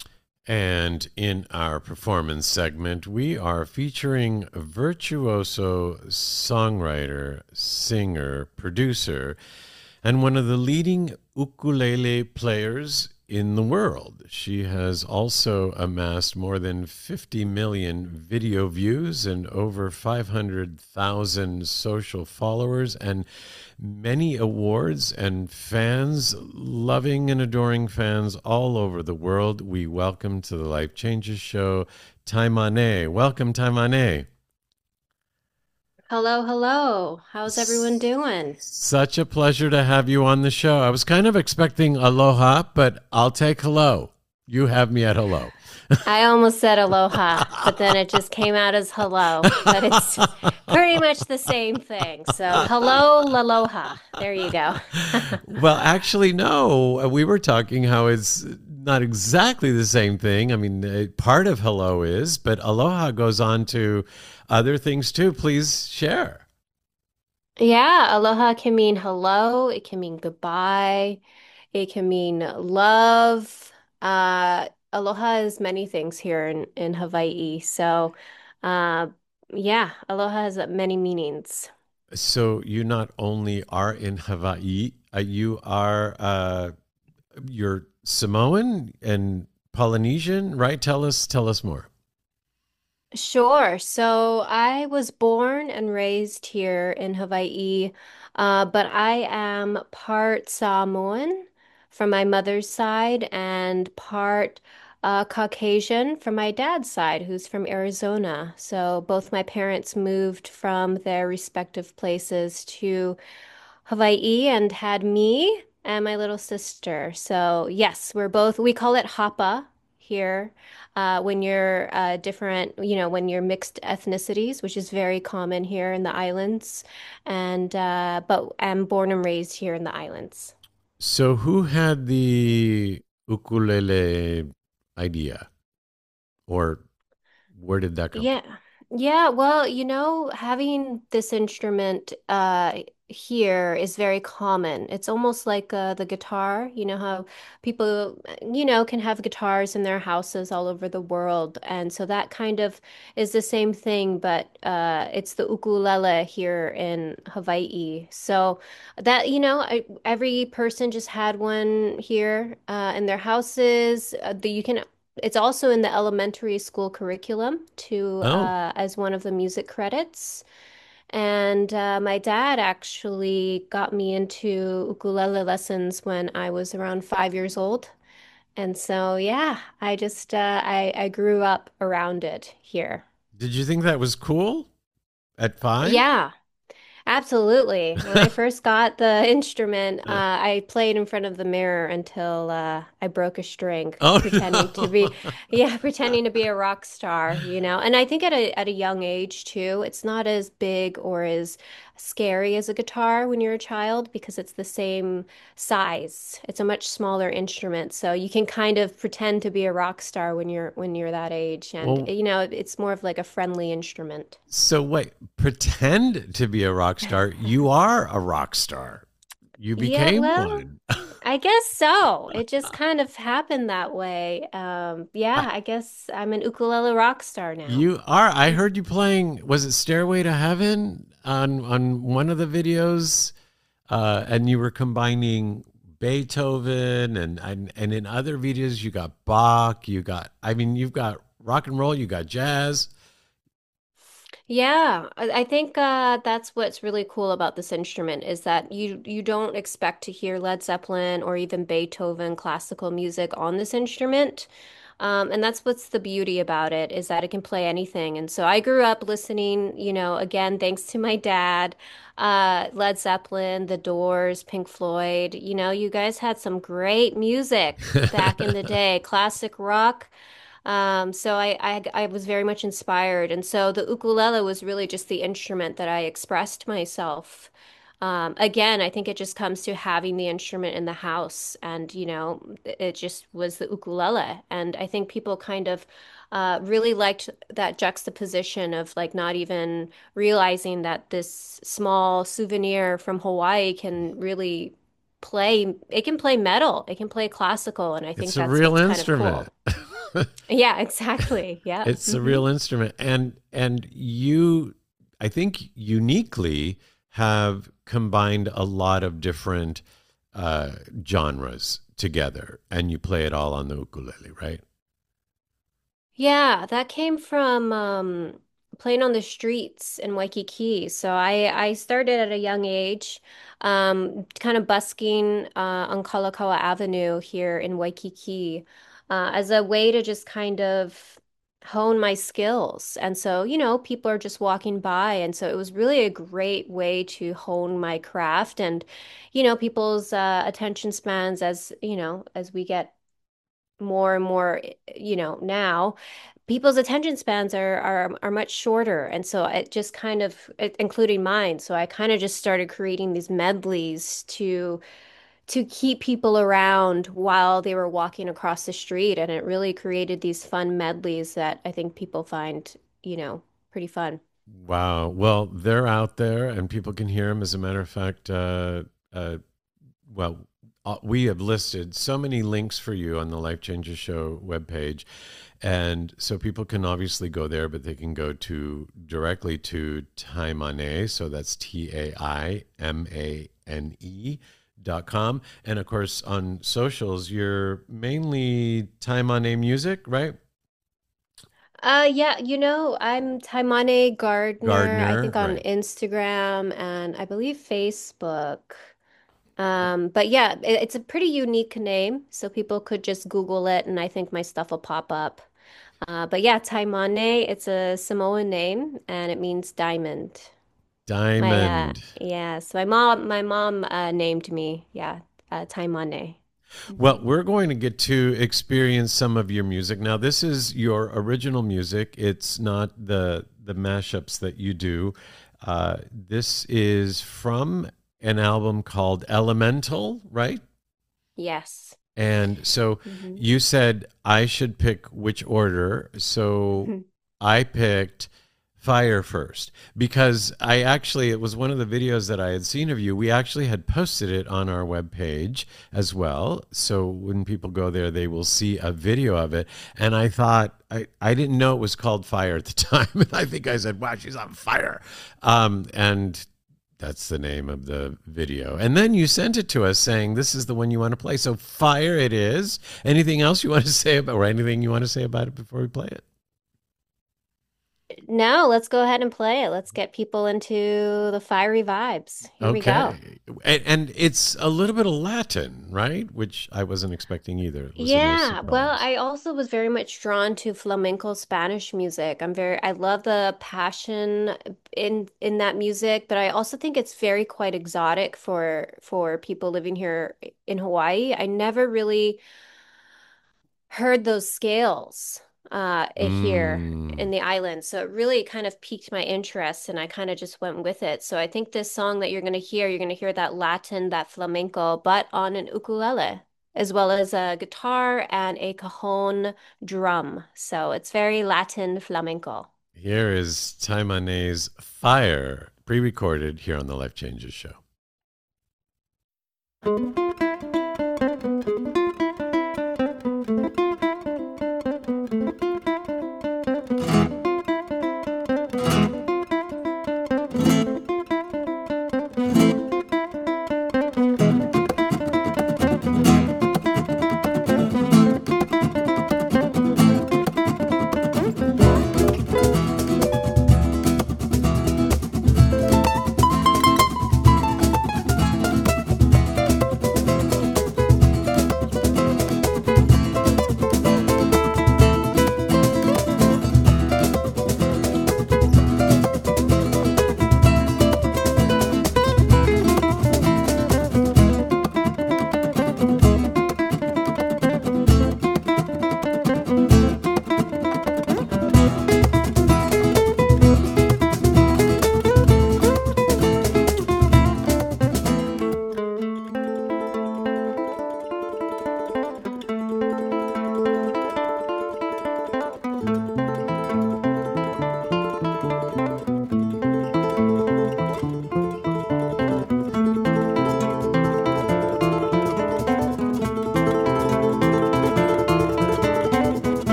And in our performance segment, we are featuring a virtuoso songwriter, singer, producer, and one of the leading ukulele players in the world. She has also amassed more than fifty million video views and over five hundred thousand social followers and many awards and fans, loving and adoring fans all over the world. We welcome to the Life Changes Show, Taimane. Welcome, Taimane. Hello, hello. How's everyone S- doing? Such a pleasure to have you on the show. I was kind of expecting aloha, but I'll take hello. You have me at hello. I almost said aloha, but then it just came out as hello, but it's pretty much the same thing. So, hello, aloha. There you go. Well, actually, no. We were talking how it's not exactly the same thing. I mean, uh, part of hello is, but aloha goes on to other things too. Please share. Yeah, aloha can mean hello, it can mean goodbye, it can mean love. Uh, aloha is many things here in, in Hawaii. So, uh, yeah, aloha has many meanings. So you not only are in Hawaii, uh, you are uh, you're Samoan and Polynesian, right? Tell us, tell us more. Sure. So I was born and raised here in Hawaii, uh, but I am part Samoan from my mother's side and part uh, Caucasian from my dad's side, who's from Arizona. So both my parents moved from their respective places to Hawaii and had me and my little sister. So yes, we're both, we call it Hapa here uh, when you're uh, different, you know, when you're mixed ethnicities, which is very common here in the islands. And, uh, but I'm born and raised here in the islands. So who had the ukulele idea, or where did that come from? Yeah. Yeah, well, you know, having this instrument uh here is very common. It's almost like uh, the guitar. You know how people, you know, can have guitars in their houses all over the world. And so that kind of is the same thing, but uh it's the ukulele here in Hawaii. So that, you know, I, every person just had one here uh in their houses. Uh, the, you can it's also in the elementary school curriculum to Oh, uh, as one of the music credits. And uh, my dad actually got me into ukulele lessons when I was around five years old. And so, yeah, I just uh, I I grew up around it here. did you think that was cool at five? Yeah. Absolutely. When I first got the instrument, uh, I played in front of the mirror until uh, I broke a string, Oh pretending to be, no. yeah, pretending to be a rock star, you know. And I think at a at a young age too, it's not as big or as scary as a guitar when you're a child because it's the same size. It's a much smaller instrument, so you can kind of pretend to be a rock star when you're when you're that age, and Well, you know, it's more of like a friendly instrument. so wait, pretend to be a rock star. You are a rock star. You Yeah, became well. one. I guess so. It just kind of happened that way. Um, I- yeah, I guess I'm an ukulele rock star now. You are. I heard you playing. Was it Stairway to Heaven on on one of the videos? Uh, and you were combining Beethoven and, and and in other videos you got Bach. You got. I mean, you've got rock and roll. You got jazz. Yeah, I, I think uh, that's what's really cool about this instrument is that you you don't expect to hear Led Zeppelin or even Beethoven classical music on this instrument. Um, and that's what's the beauty about it is that it can play anything. And so I grew up listening, you know, again, thanks to my dad, uh, Led Zeppelin, The Doors, Pink Floyd. You know, you guys had some great music back in the day, classic rock. Um, so I, I I was very much inspired, and so the ukulele was really just the instrument that I expressed myself. Um, again, I think it just comes to having the instrument in the house, and you know, it just was the ukulele, and I think people kind of uh, really liked that juxtaposition of like not even realizing that this small souvenir from Hawaii can really play. It can play metal, it can play classical, and I think It's a that's real what's kind of cool. instrument. Yeah, exactly. Yeah. It's a Hmm. real instrument, and and you, I think, uniquely have combined a lot of different uh, genres together, and you play it all on the ukulele, right? Yeah, that came from um, playing on the streets in Waikiki. So I I started at a young age, um, kind of busking uh, on Kalakaua Avenue here in Waikiki, uh, as a way to just kind of hone my skills. And so, you know, people are just walking by. And so it was really a great way to hone my craft and, you know, people's uh, attention spans as, you know, as we get more and more, you know, now people's attention spans are are are much shorter. And so it just kind of, including mine. So I kind of just started creating these medleys to to keep people around while they were walking across the street. And it really created these fun medleys that I think people find, you know, pretty fun. Wow. Well, they're out there and people can hear them. As a matter of fact, uh, uh, well, uh, we have listed so many links for you on the Life Changes Show webpage. And so people can obviously go there, but they can go to directly to Taimane. So that's T A I M A N E dot com. And of course, on socials, you're mainly Taimane Music, right? Uh, yeah, you know, I'm Taimane Gardner, Gardner, I think on right. Instagram and I believe Facebook. Um, but yeah, it, it's a pretty unique name, so people could just Google it and I think my stuff will pop up. Uh, but yeah, Taimane, it's a Samoan name and it means diamond. My uh Diamond. yeah, so my mom my mom uh named me, yeah, uh Taimane. Well, Mhm. we're going to get to experience some of your music. Now, this is your original music. It's not the the mashups that you do. Uh, this is from an album called Elemental, right? Yes. And so Hmm. you said I should pick which order. So I picked Fire first because I actually, it was one of the videos that I had seen of you. We actually had posted it on our webpage as well. So when people go there, they will see a video of it. And I thought, I, I didn't know it was called Fire at the time. And I think I said, wow, she's on fire. Um, and that's the name of the video. And then you sent it to us saying, this is the one you want to play. So Fire it is. Anything else you want to say about, or anything you want to say about it before we play it? No, let's go ahead and play it. Let's get people into the fiery vibes. Here we go. Okay. And, and it's a little bit of Latin, right? Which I wasn't expecting either. It was a nice Yeah, well, surprise. I also was very much drawn to flamenco Spanish music. I'm very, I love the passion in in that music, but I also think it's very quite exotic for for people living here in Hawaii. I never really heard those scales uh here in Mm. the island. So it really kind of piqued my interest and I kind of just went with it. So I think this song that you're going to hear, you're going to hear that Latin, that flamenco, but on an ukulele, as well as a guitar and a cajon drum. So it's very Latin flamenco. Here is Taimane's Fire, pre-recorded here on the Life Changes Show.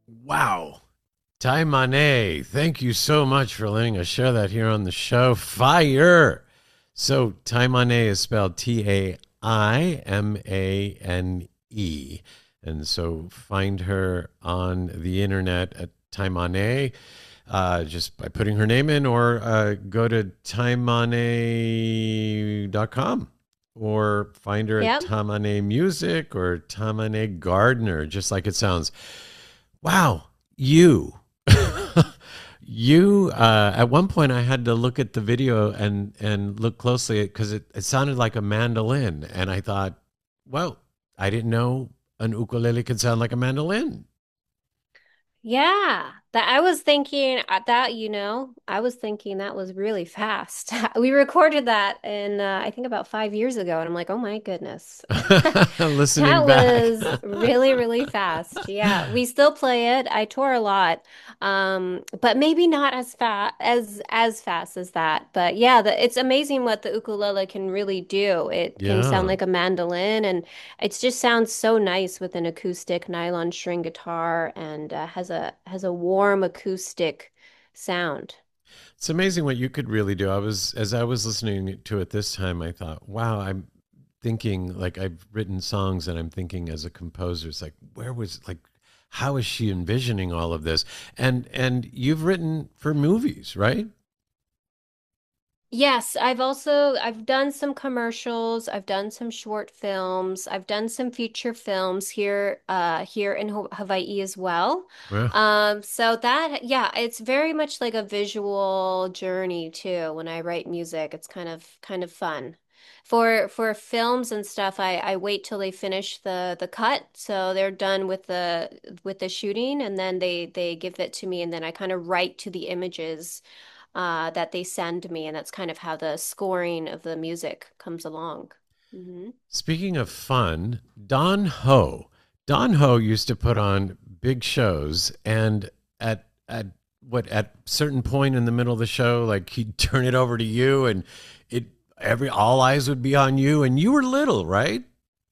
Wow. Ty Monet, thank you so much for letting us share that here on the show. Fire. So Ty Monet is spelled T A I M A N E. And so find her on the internet at Ty Monet, uh, just by putting her name in, or uh, go to ty monet dot com, or find her Yep. at Ty Monet Music or Ty Monet Gardener, just like it sounds. Wow, you. You, uh, at one point I had to look at the video and, and look closely because it, it sounded like a mandolin. And I thought, well, I didn't know an ukulele could sound like a mandolin. Yeah, that I was thinking uh, that, you know, I was thinking that was really fast. We recorded that in uh, I think about five years ago, and I'm like, oh my goodness. Listening That was back. really, really fast. Yeah, we still play it. I tour a lot, um, but maybe not as fast as as fast as that. But yeah, the, it's amazing what the ukulele can really do. It can sound Yeah. like a mandolin, and it just sounds so nice with an acoustic nylon string guitar, and uh, has a has a warm acoustic sound. It's amazing what you could really do. I was, as I was listening to it this time, I thought, wow, I'm thinking like I've written songs and I'm thinking as a composer, it's like, where was like, how is she envisioning all of this? And and you've written for movies, right? Yes, I've also I've done some commercials, I've done some short films, I've done some feature films here uh here in Ho Hawaii as well. Well, Um so that yeah, it's very much like a visual journey too when I write music. It's kind of kind of fun. For for films and stuff, I I wait till they finish the the cut, so they're done with the with the shooting, and then they they give it to me, and then I kind of write to the images uh, that they send me, and that's kind of how the scoring of the music comes along. Hmm. speaking of fun, Don Ho. Don Ho used to put on big shows, and at at what at certain point in the middle of the show, like he'd turn it over to you, and it every all eyes would be on you, and you were little, right?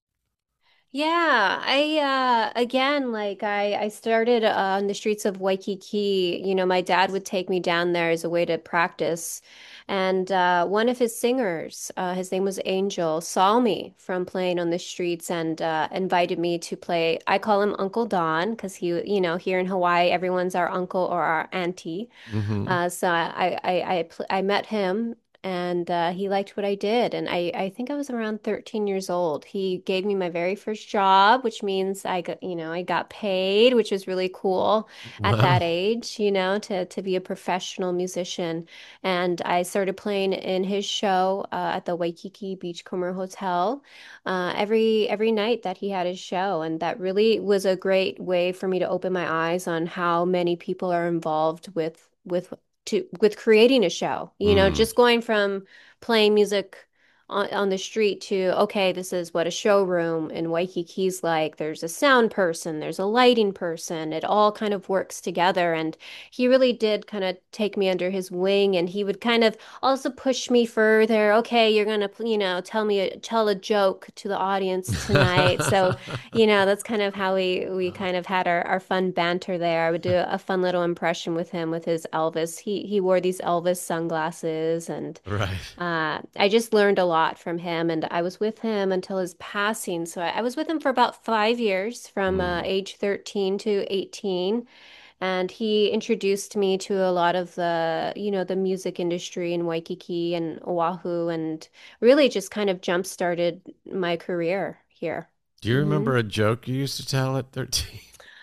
Yeah, I uh again like I I started uh, on the streets of Waikiki. You know, my dad would take me down there as a way to practice. And uh one of his singers, uh his name was Angel, saw me from playing on the streets and uh invited me to play. I call him Uncle Don because he, you know, here in Hawaii everyone's our uncle or our auntie. Hmm. Uh, so I I I, pl I met him, and uh, he liked what I did, and I I think I was around thirteen years old. He gave me my very first job, which means I got, you know, I got paid, which was really cool at that Wow. age, you know, to to be a professional musician. And I started playing in his show uh, at the Waikiki Beachcomber Hotel uh, every every night that he had his show, and that really was a great way for me to open my eyes on how many people are involved with with to with creating a show. You know, Mm. just going from playing music on, on the street to, okay, this is what a showroom in Waikiki's like. There's a sound person, there's a lighting person. It all kind of works together. And he really did kind of take me under his wing, and he would kind of also push me further. Okay, you're gonna, you know, tell me a, tell a joke to the audience tonight. So you know, that's kind of how we we kind of had our, our fun banter there. I would do a fun little impression with him with his Elvis. He he wore these Elvis sunglasses, and Right. uh, I just learned a lot from him. And I was with him until his passing. So I, I was with him for about five years, from uh, Mm. age thirteen to eighteen. And he introduced me to a lot of the, you know, the music industry in Waikiki and Oahu, and really just kind of jump started my career here. Do you Hmm. remember a joke you used to tell at thirteen?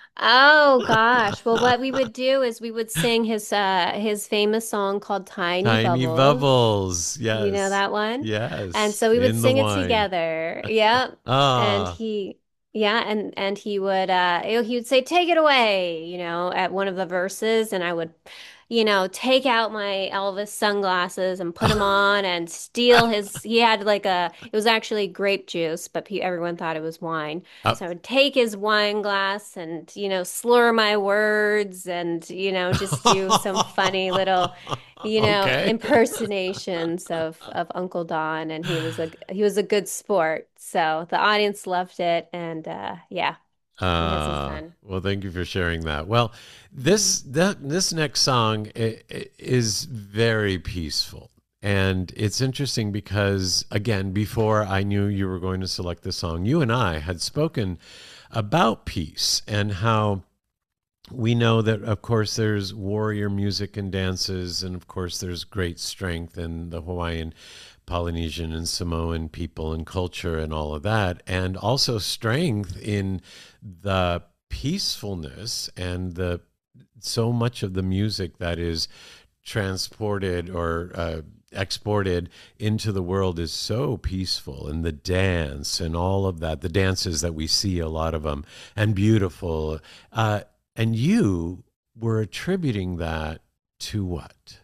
Oh gosh. Well, what we would do is we would sing his uh his famous song called Tiny Tiny Bubbles. bubbles. You know Yes. that one? And Yes. so we would In the sing it wine. together. Yep. And Ah. he yeah, and and he would uh he would say, "Take it away," you know, at one of the verses, and I would, you know, take out my Elvis sunglasses and put them on and steal his. He had like a, it was actually grape juice, but pe everyone thought it was wine. Uh, So I would take his wine glass and, you know, slur my words and, you know, just do some funny little, you know, okay. impersonations of of Uncle Don, and he was a he was a good sport. So the audience loved it, and uh, yeah. Uh, fun. well, thank you for sharing that. Well, this that this next song i- i- is very peaceful. And it's interesting because, again, before I knew you were going to select the song, you and I had spoken about peace and how we know that, of course, there's warrior music and dances, and of course, there's great strength in the Hawaiian, Polynesian, and Samoan people and culture and all of that, and also strength in the peacefulness and the so much of the music that is transported or uh, exported into the world is so peaceful, and the dance and all of that, the dances that we see, a lot of them, and beautiful. Uh, and you were attributing that to what?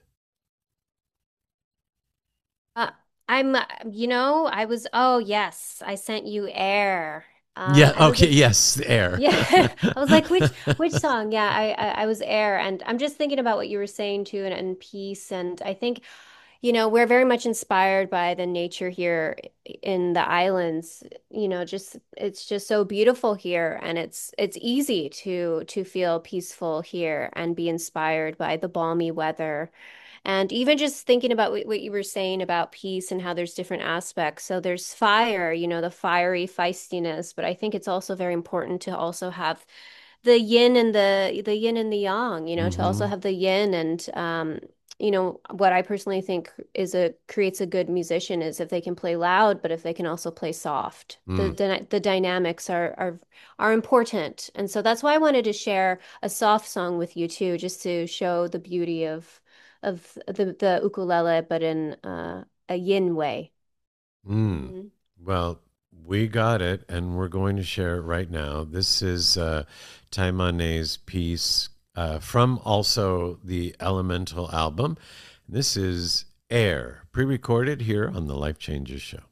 Uh, I'm, uh, you know, I was, oh yes, I sent you Air. Um, Yeah. I was Okay. like, Yes. The air. yeah, I was like, which which song? Yeah, I, I I was Air, and I'm just thinking about what you were saying too, and, and peace, and I think, you know, we're very much inspired by the nature here in the islands. You know, just it's just so beautiful here, and it's it's easy to to feel peaceful here and be inspired by the balmy weather. And even just thinking about what, what you were saying about peace and how there's different aspects. So there's fire, you know, the fiery feistiness, but I think it's also very important to also have the yin and the the yin and the yang, you know, to also Mm-hmm. have the yin and um, you know, what I personally think is a creates a good musician is if they can play loud, but if they can also play soft. The Mm. the, the dynamics are are are important. And so that's why I wanted to share a soft song with you too, just to show the beauty of of the the ukulele, but in uh, a yin way. Mm. Mhm. Well, we got it, and we're going to share it right now. This is uh, Taimane's piece uh, from also the Elemental album. This is Air, pre recorded here on the Life Changes Show.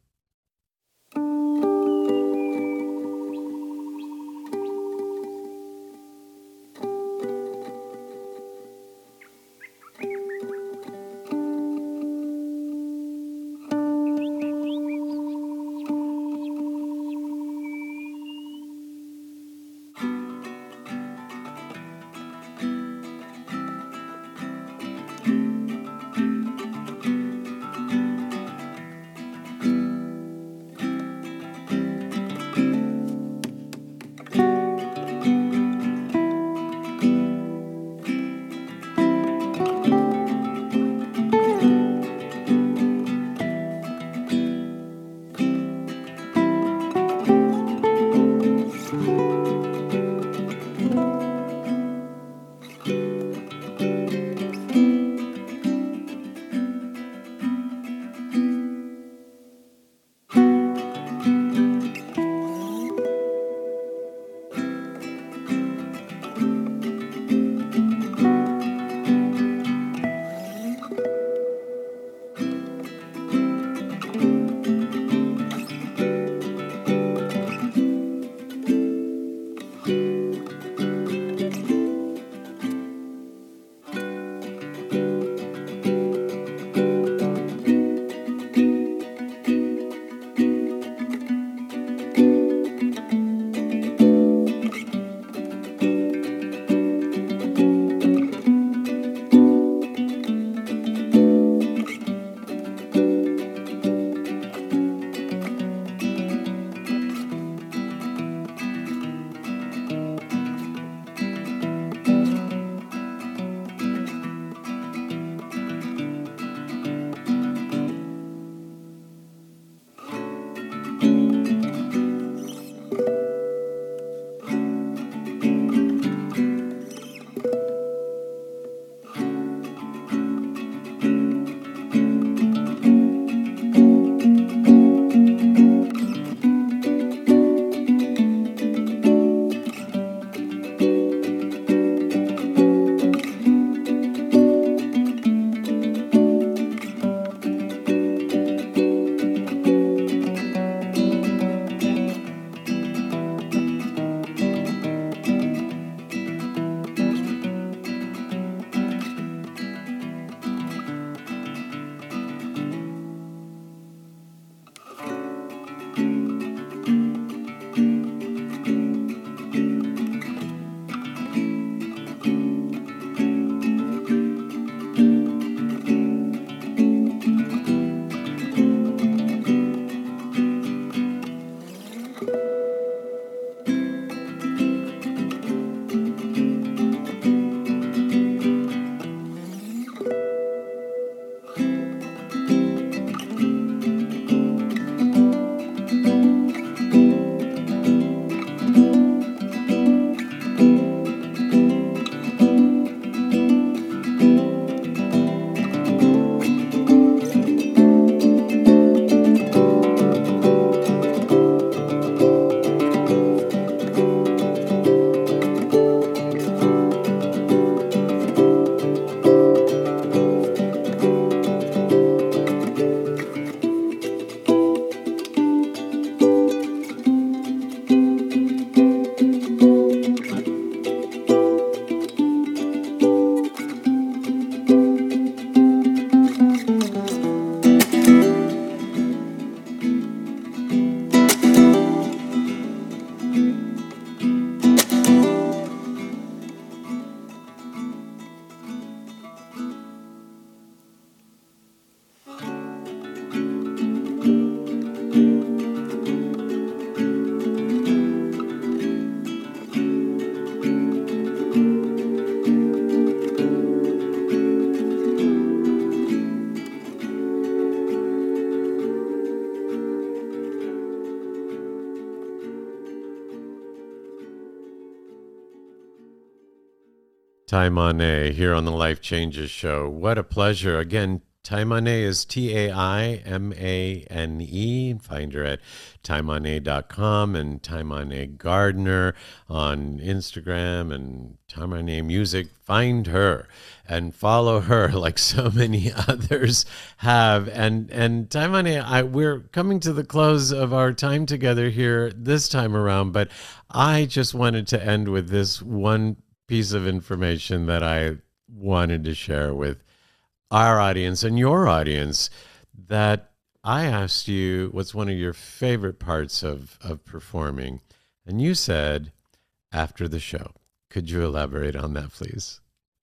Taimane here on the Life Changes Show. What a pleasure. Again, Taimane is T A I M A N E. Find her at taimane dot com and Taimane Gardner on Instagram and Taimane Music. Find her and follow her like so many others have. And and Taimane, I, we're coming to the close of our time together here this time around, but I just wanted to end with this one piece of information that I wanted to share with our audience and your audience, that I asked you what's one of your favorite parts of, of performing, and you said after the show. Could you elaborate on that, please?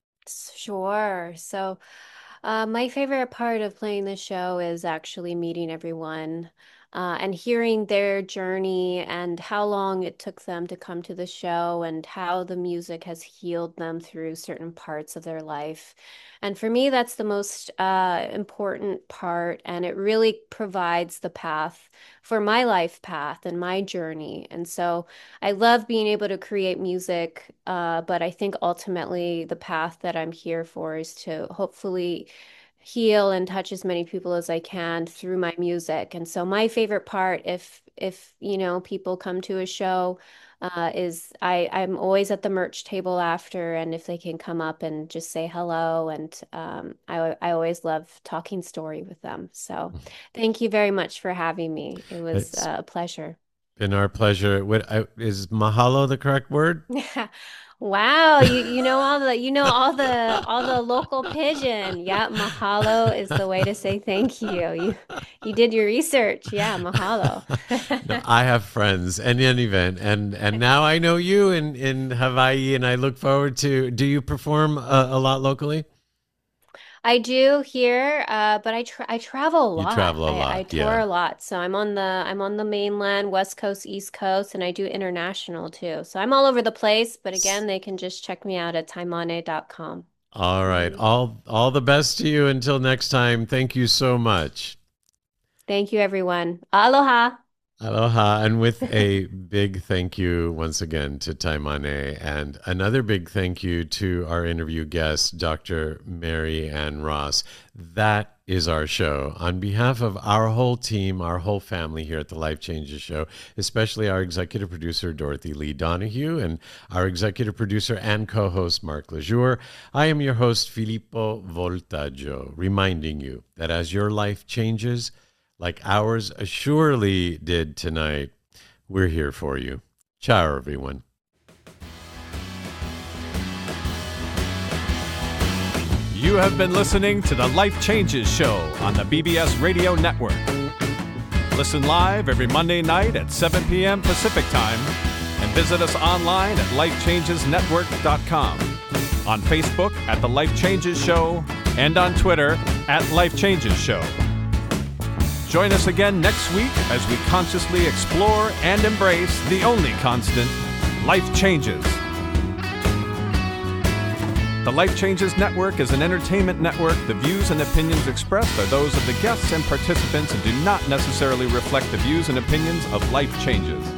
Sure. So, uh, my favorite part of playing the show is actually meeting everyone uh, and hearing their journey and how long it took them to come to the show and how the music has healed them through certain parts of their life. And for me, that's the most uh, important part, and it really provides the path for my life path and my journey. And so I love being able to create music, uh, but I think ultimately the path that I'm here for is to hopefully heal and touch as many people as I can through my music. And so my favorite part, if if you know people come to a show, uh, is I I'm always at the merch table after, and if they can come up and just say hello, and um, I I always love talking story with them. So thank you very much for having me. It was It's uh, a pleasure. been our pleasure. What I, is mahalo the correct word? Wow, you you know all the you know all the all the local pigeon. Yeah, mahalo is the way to say thank you. You you did your research. Yeah, mahalo. No, I have friends in any event, and and now I know you in in Hawaii, and I look forward to. Do you perform a, a lot locally? I do here, uh, but I tra I travel a You lot. travel a I, I lot, tour yeah. a lot. So I'm on the I'm on the mainland, West Coast, East Coast, and I do international too. So I'm all over the place, but again, they can just check me out at taimane dot com. All right, Mhm. all all the best to you until next time. Thank you so much. Thank you, everyone. Aloha. Aloha, and with a big thank you once again to Taimane, and another big thank you to our interview guest, Doctor Mary Ann Ross. That is our show. On behalf of our whole team, our whole family here at the Life Changes Show, especially our executive producer, Dorothy Lee Donahue, and our executive producer and co-host, Mark Lejour, I am your host, Filippo Voltaggio, reminding you that as your life changes, like ours surely did tonight, we're here for you. Ciao, everyone. You have been listening to the Life Changes Show on the B B S Radio Network. Listen live every Monday night at seven p m Pacific Time, and visit us online at life changes network dot com, on Facebook at The Life Changes Show, and on Twitter at Life Changes Show. Join us again next week as we consciously explore and embrace the only constant, life changes. The Life Changes Network is an entertainment network. The views and opinions expressed are those of the guests and participants and do not necessarily reflect the views and opinions of Life Changes.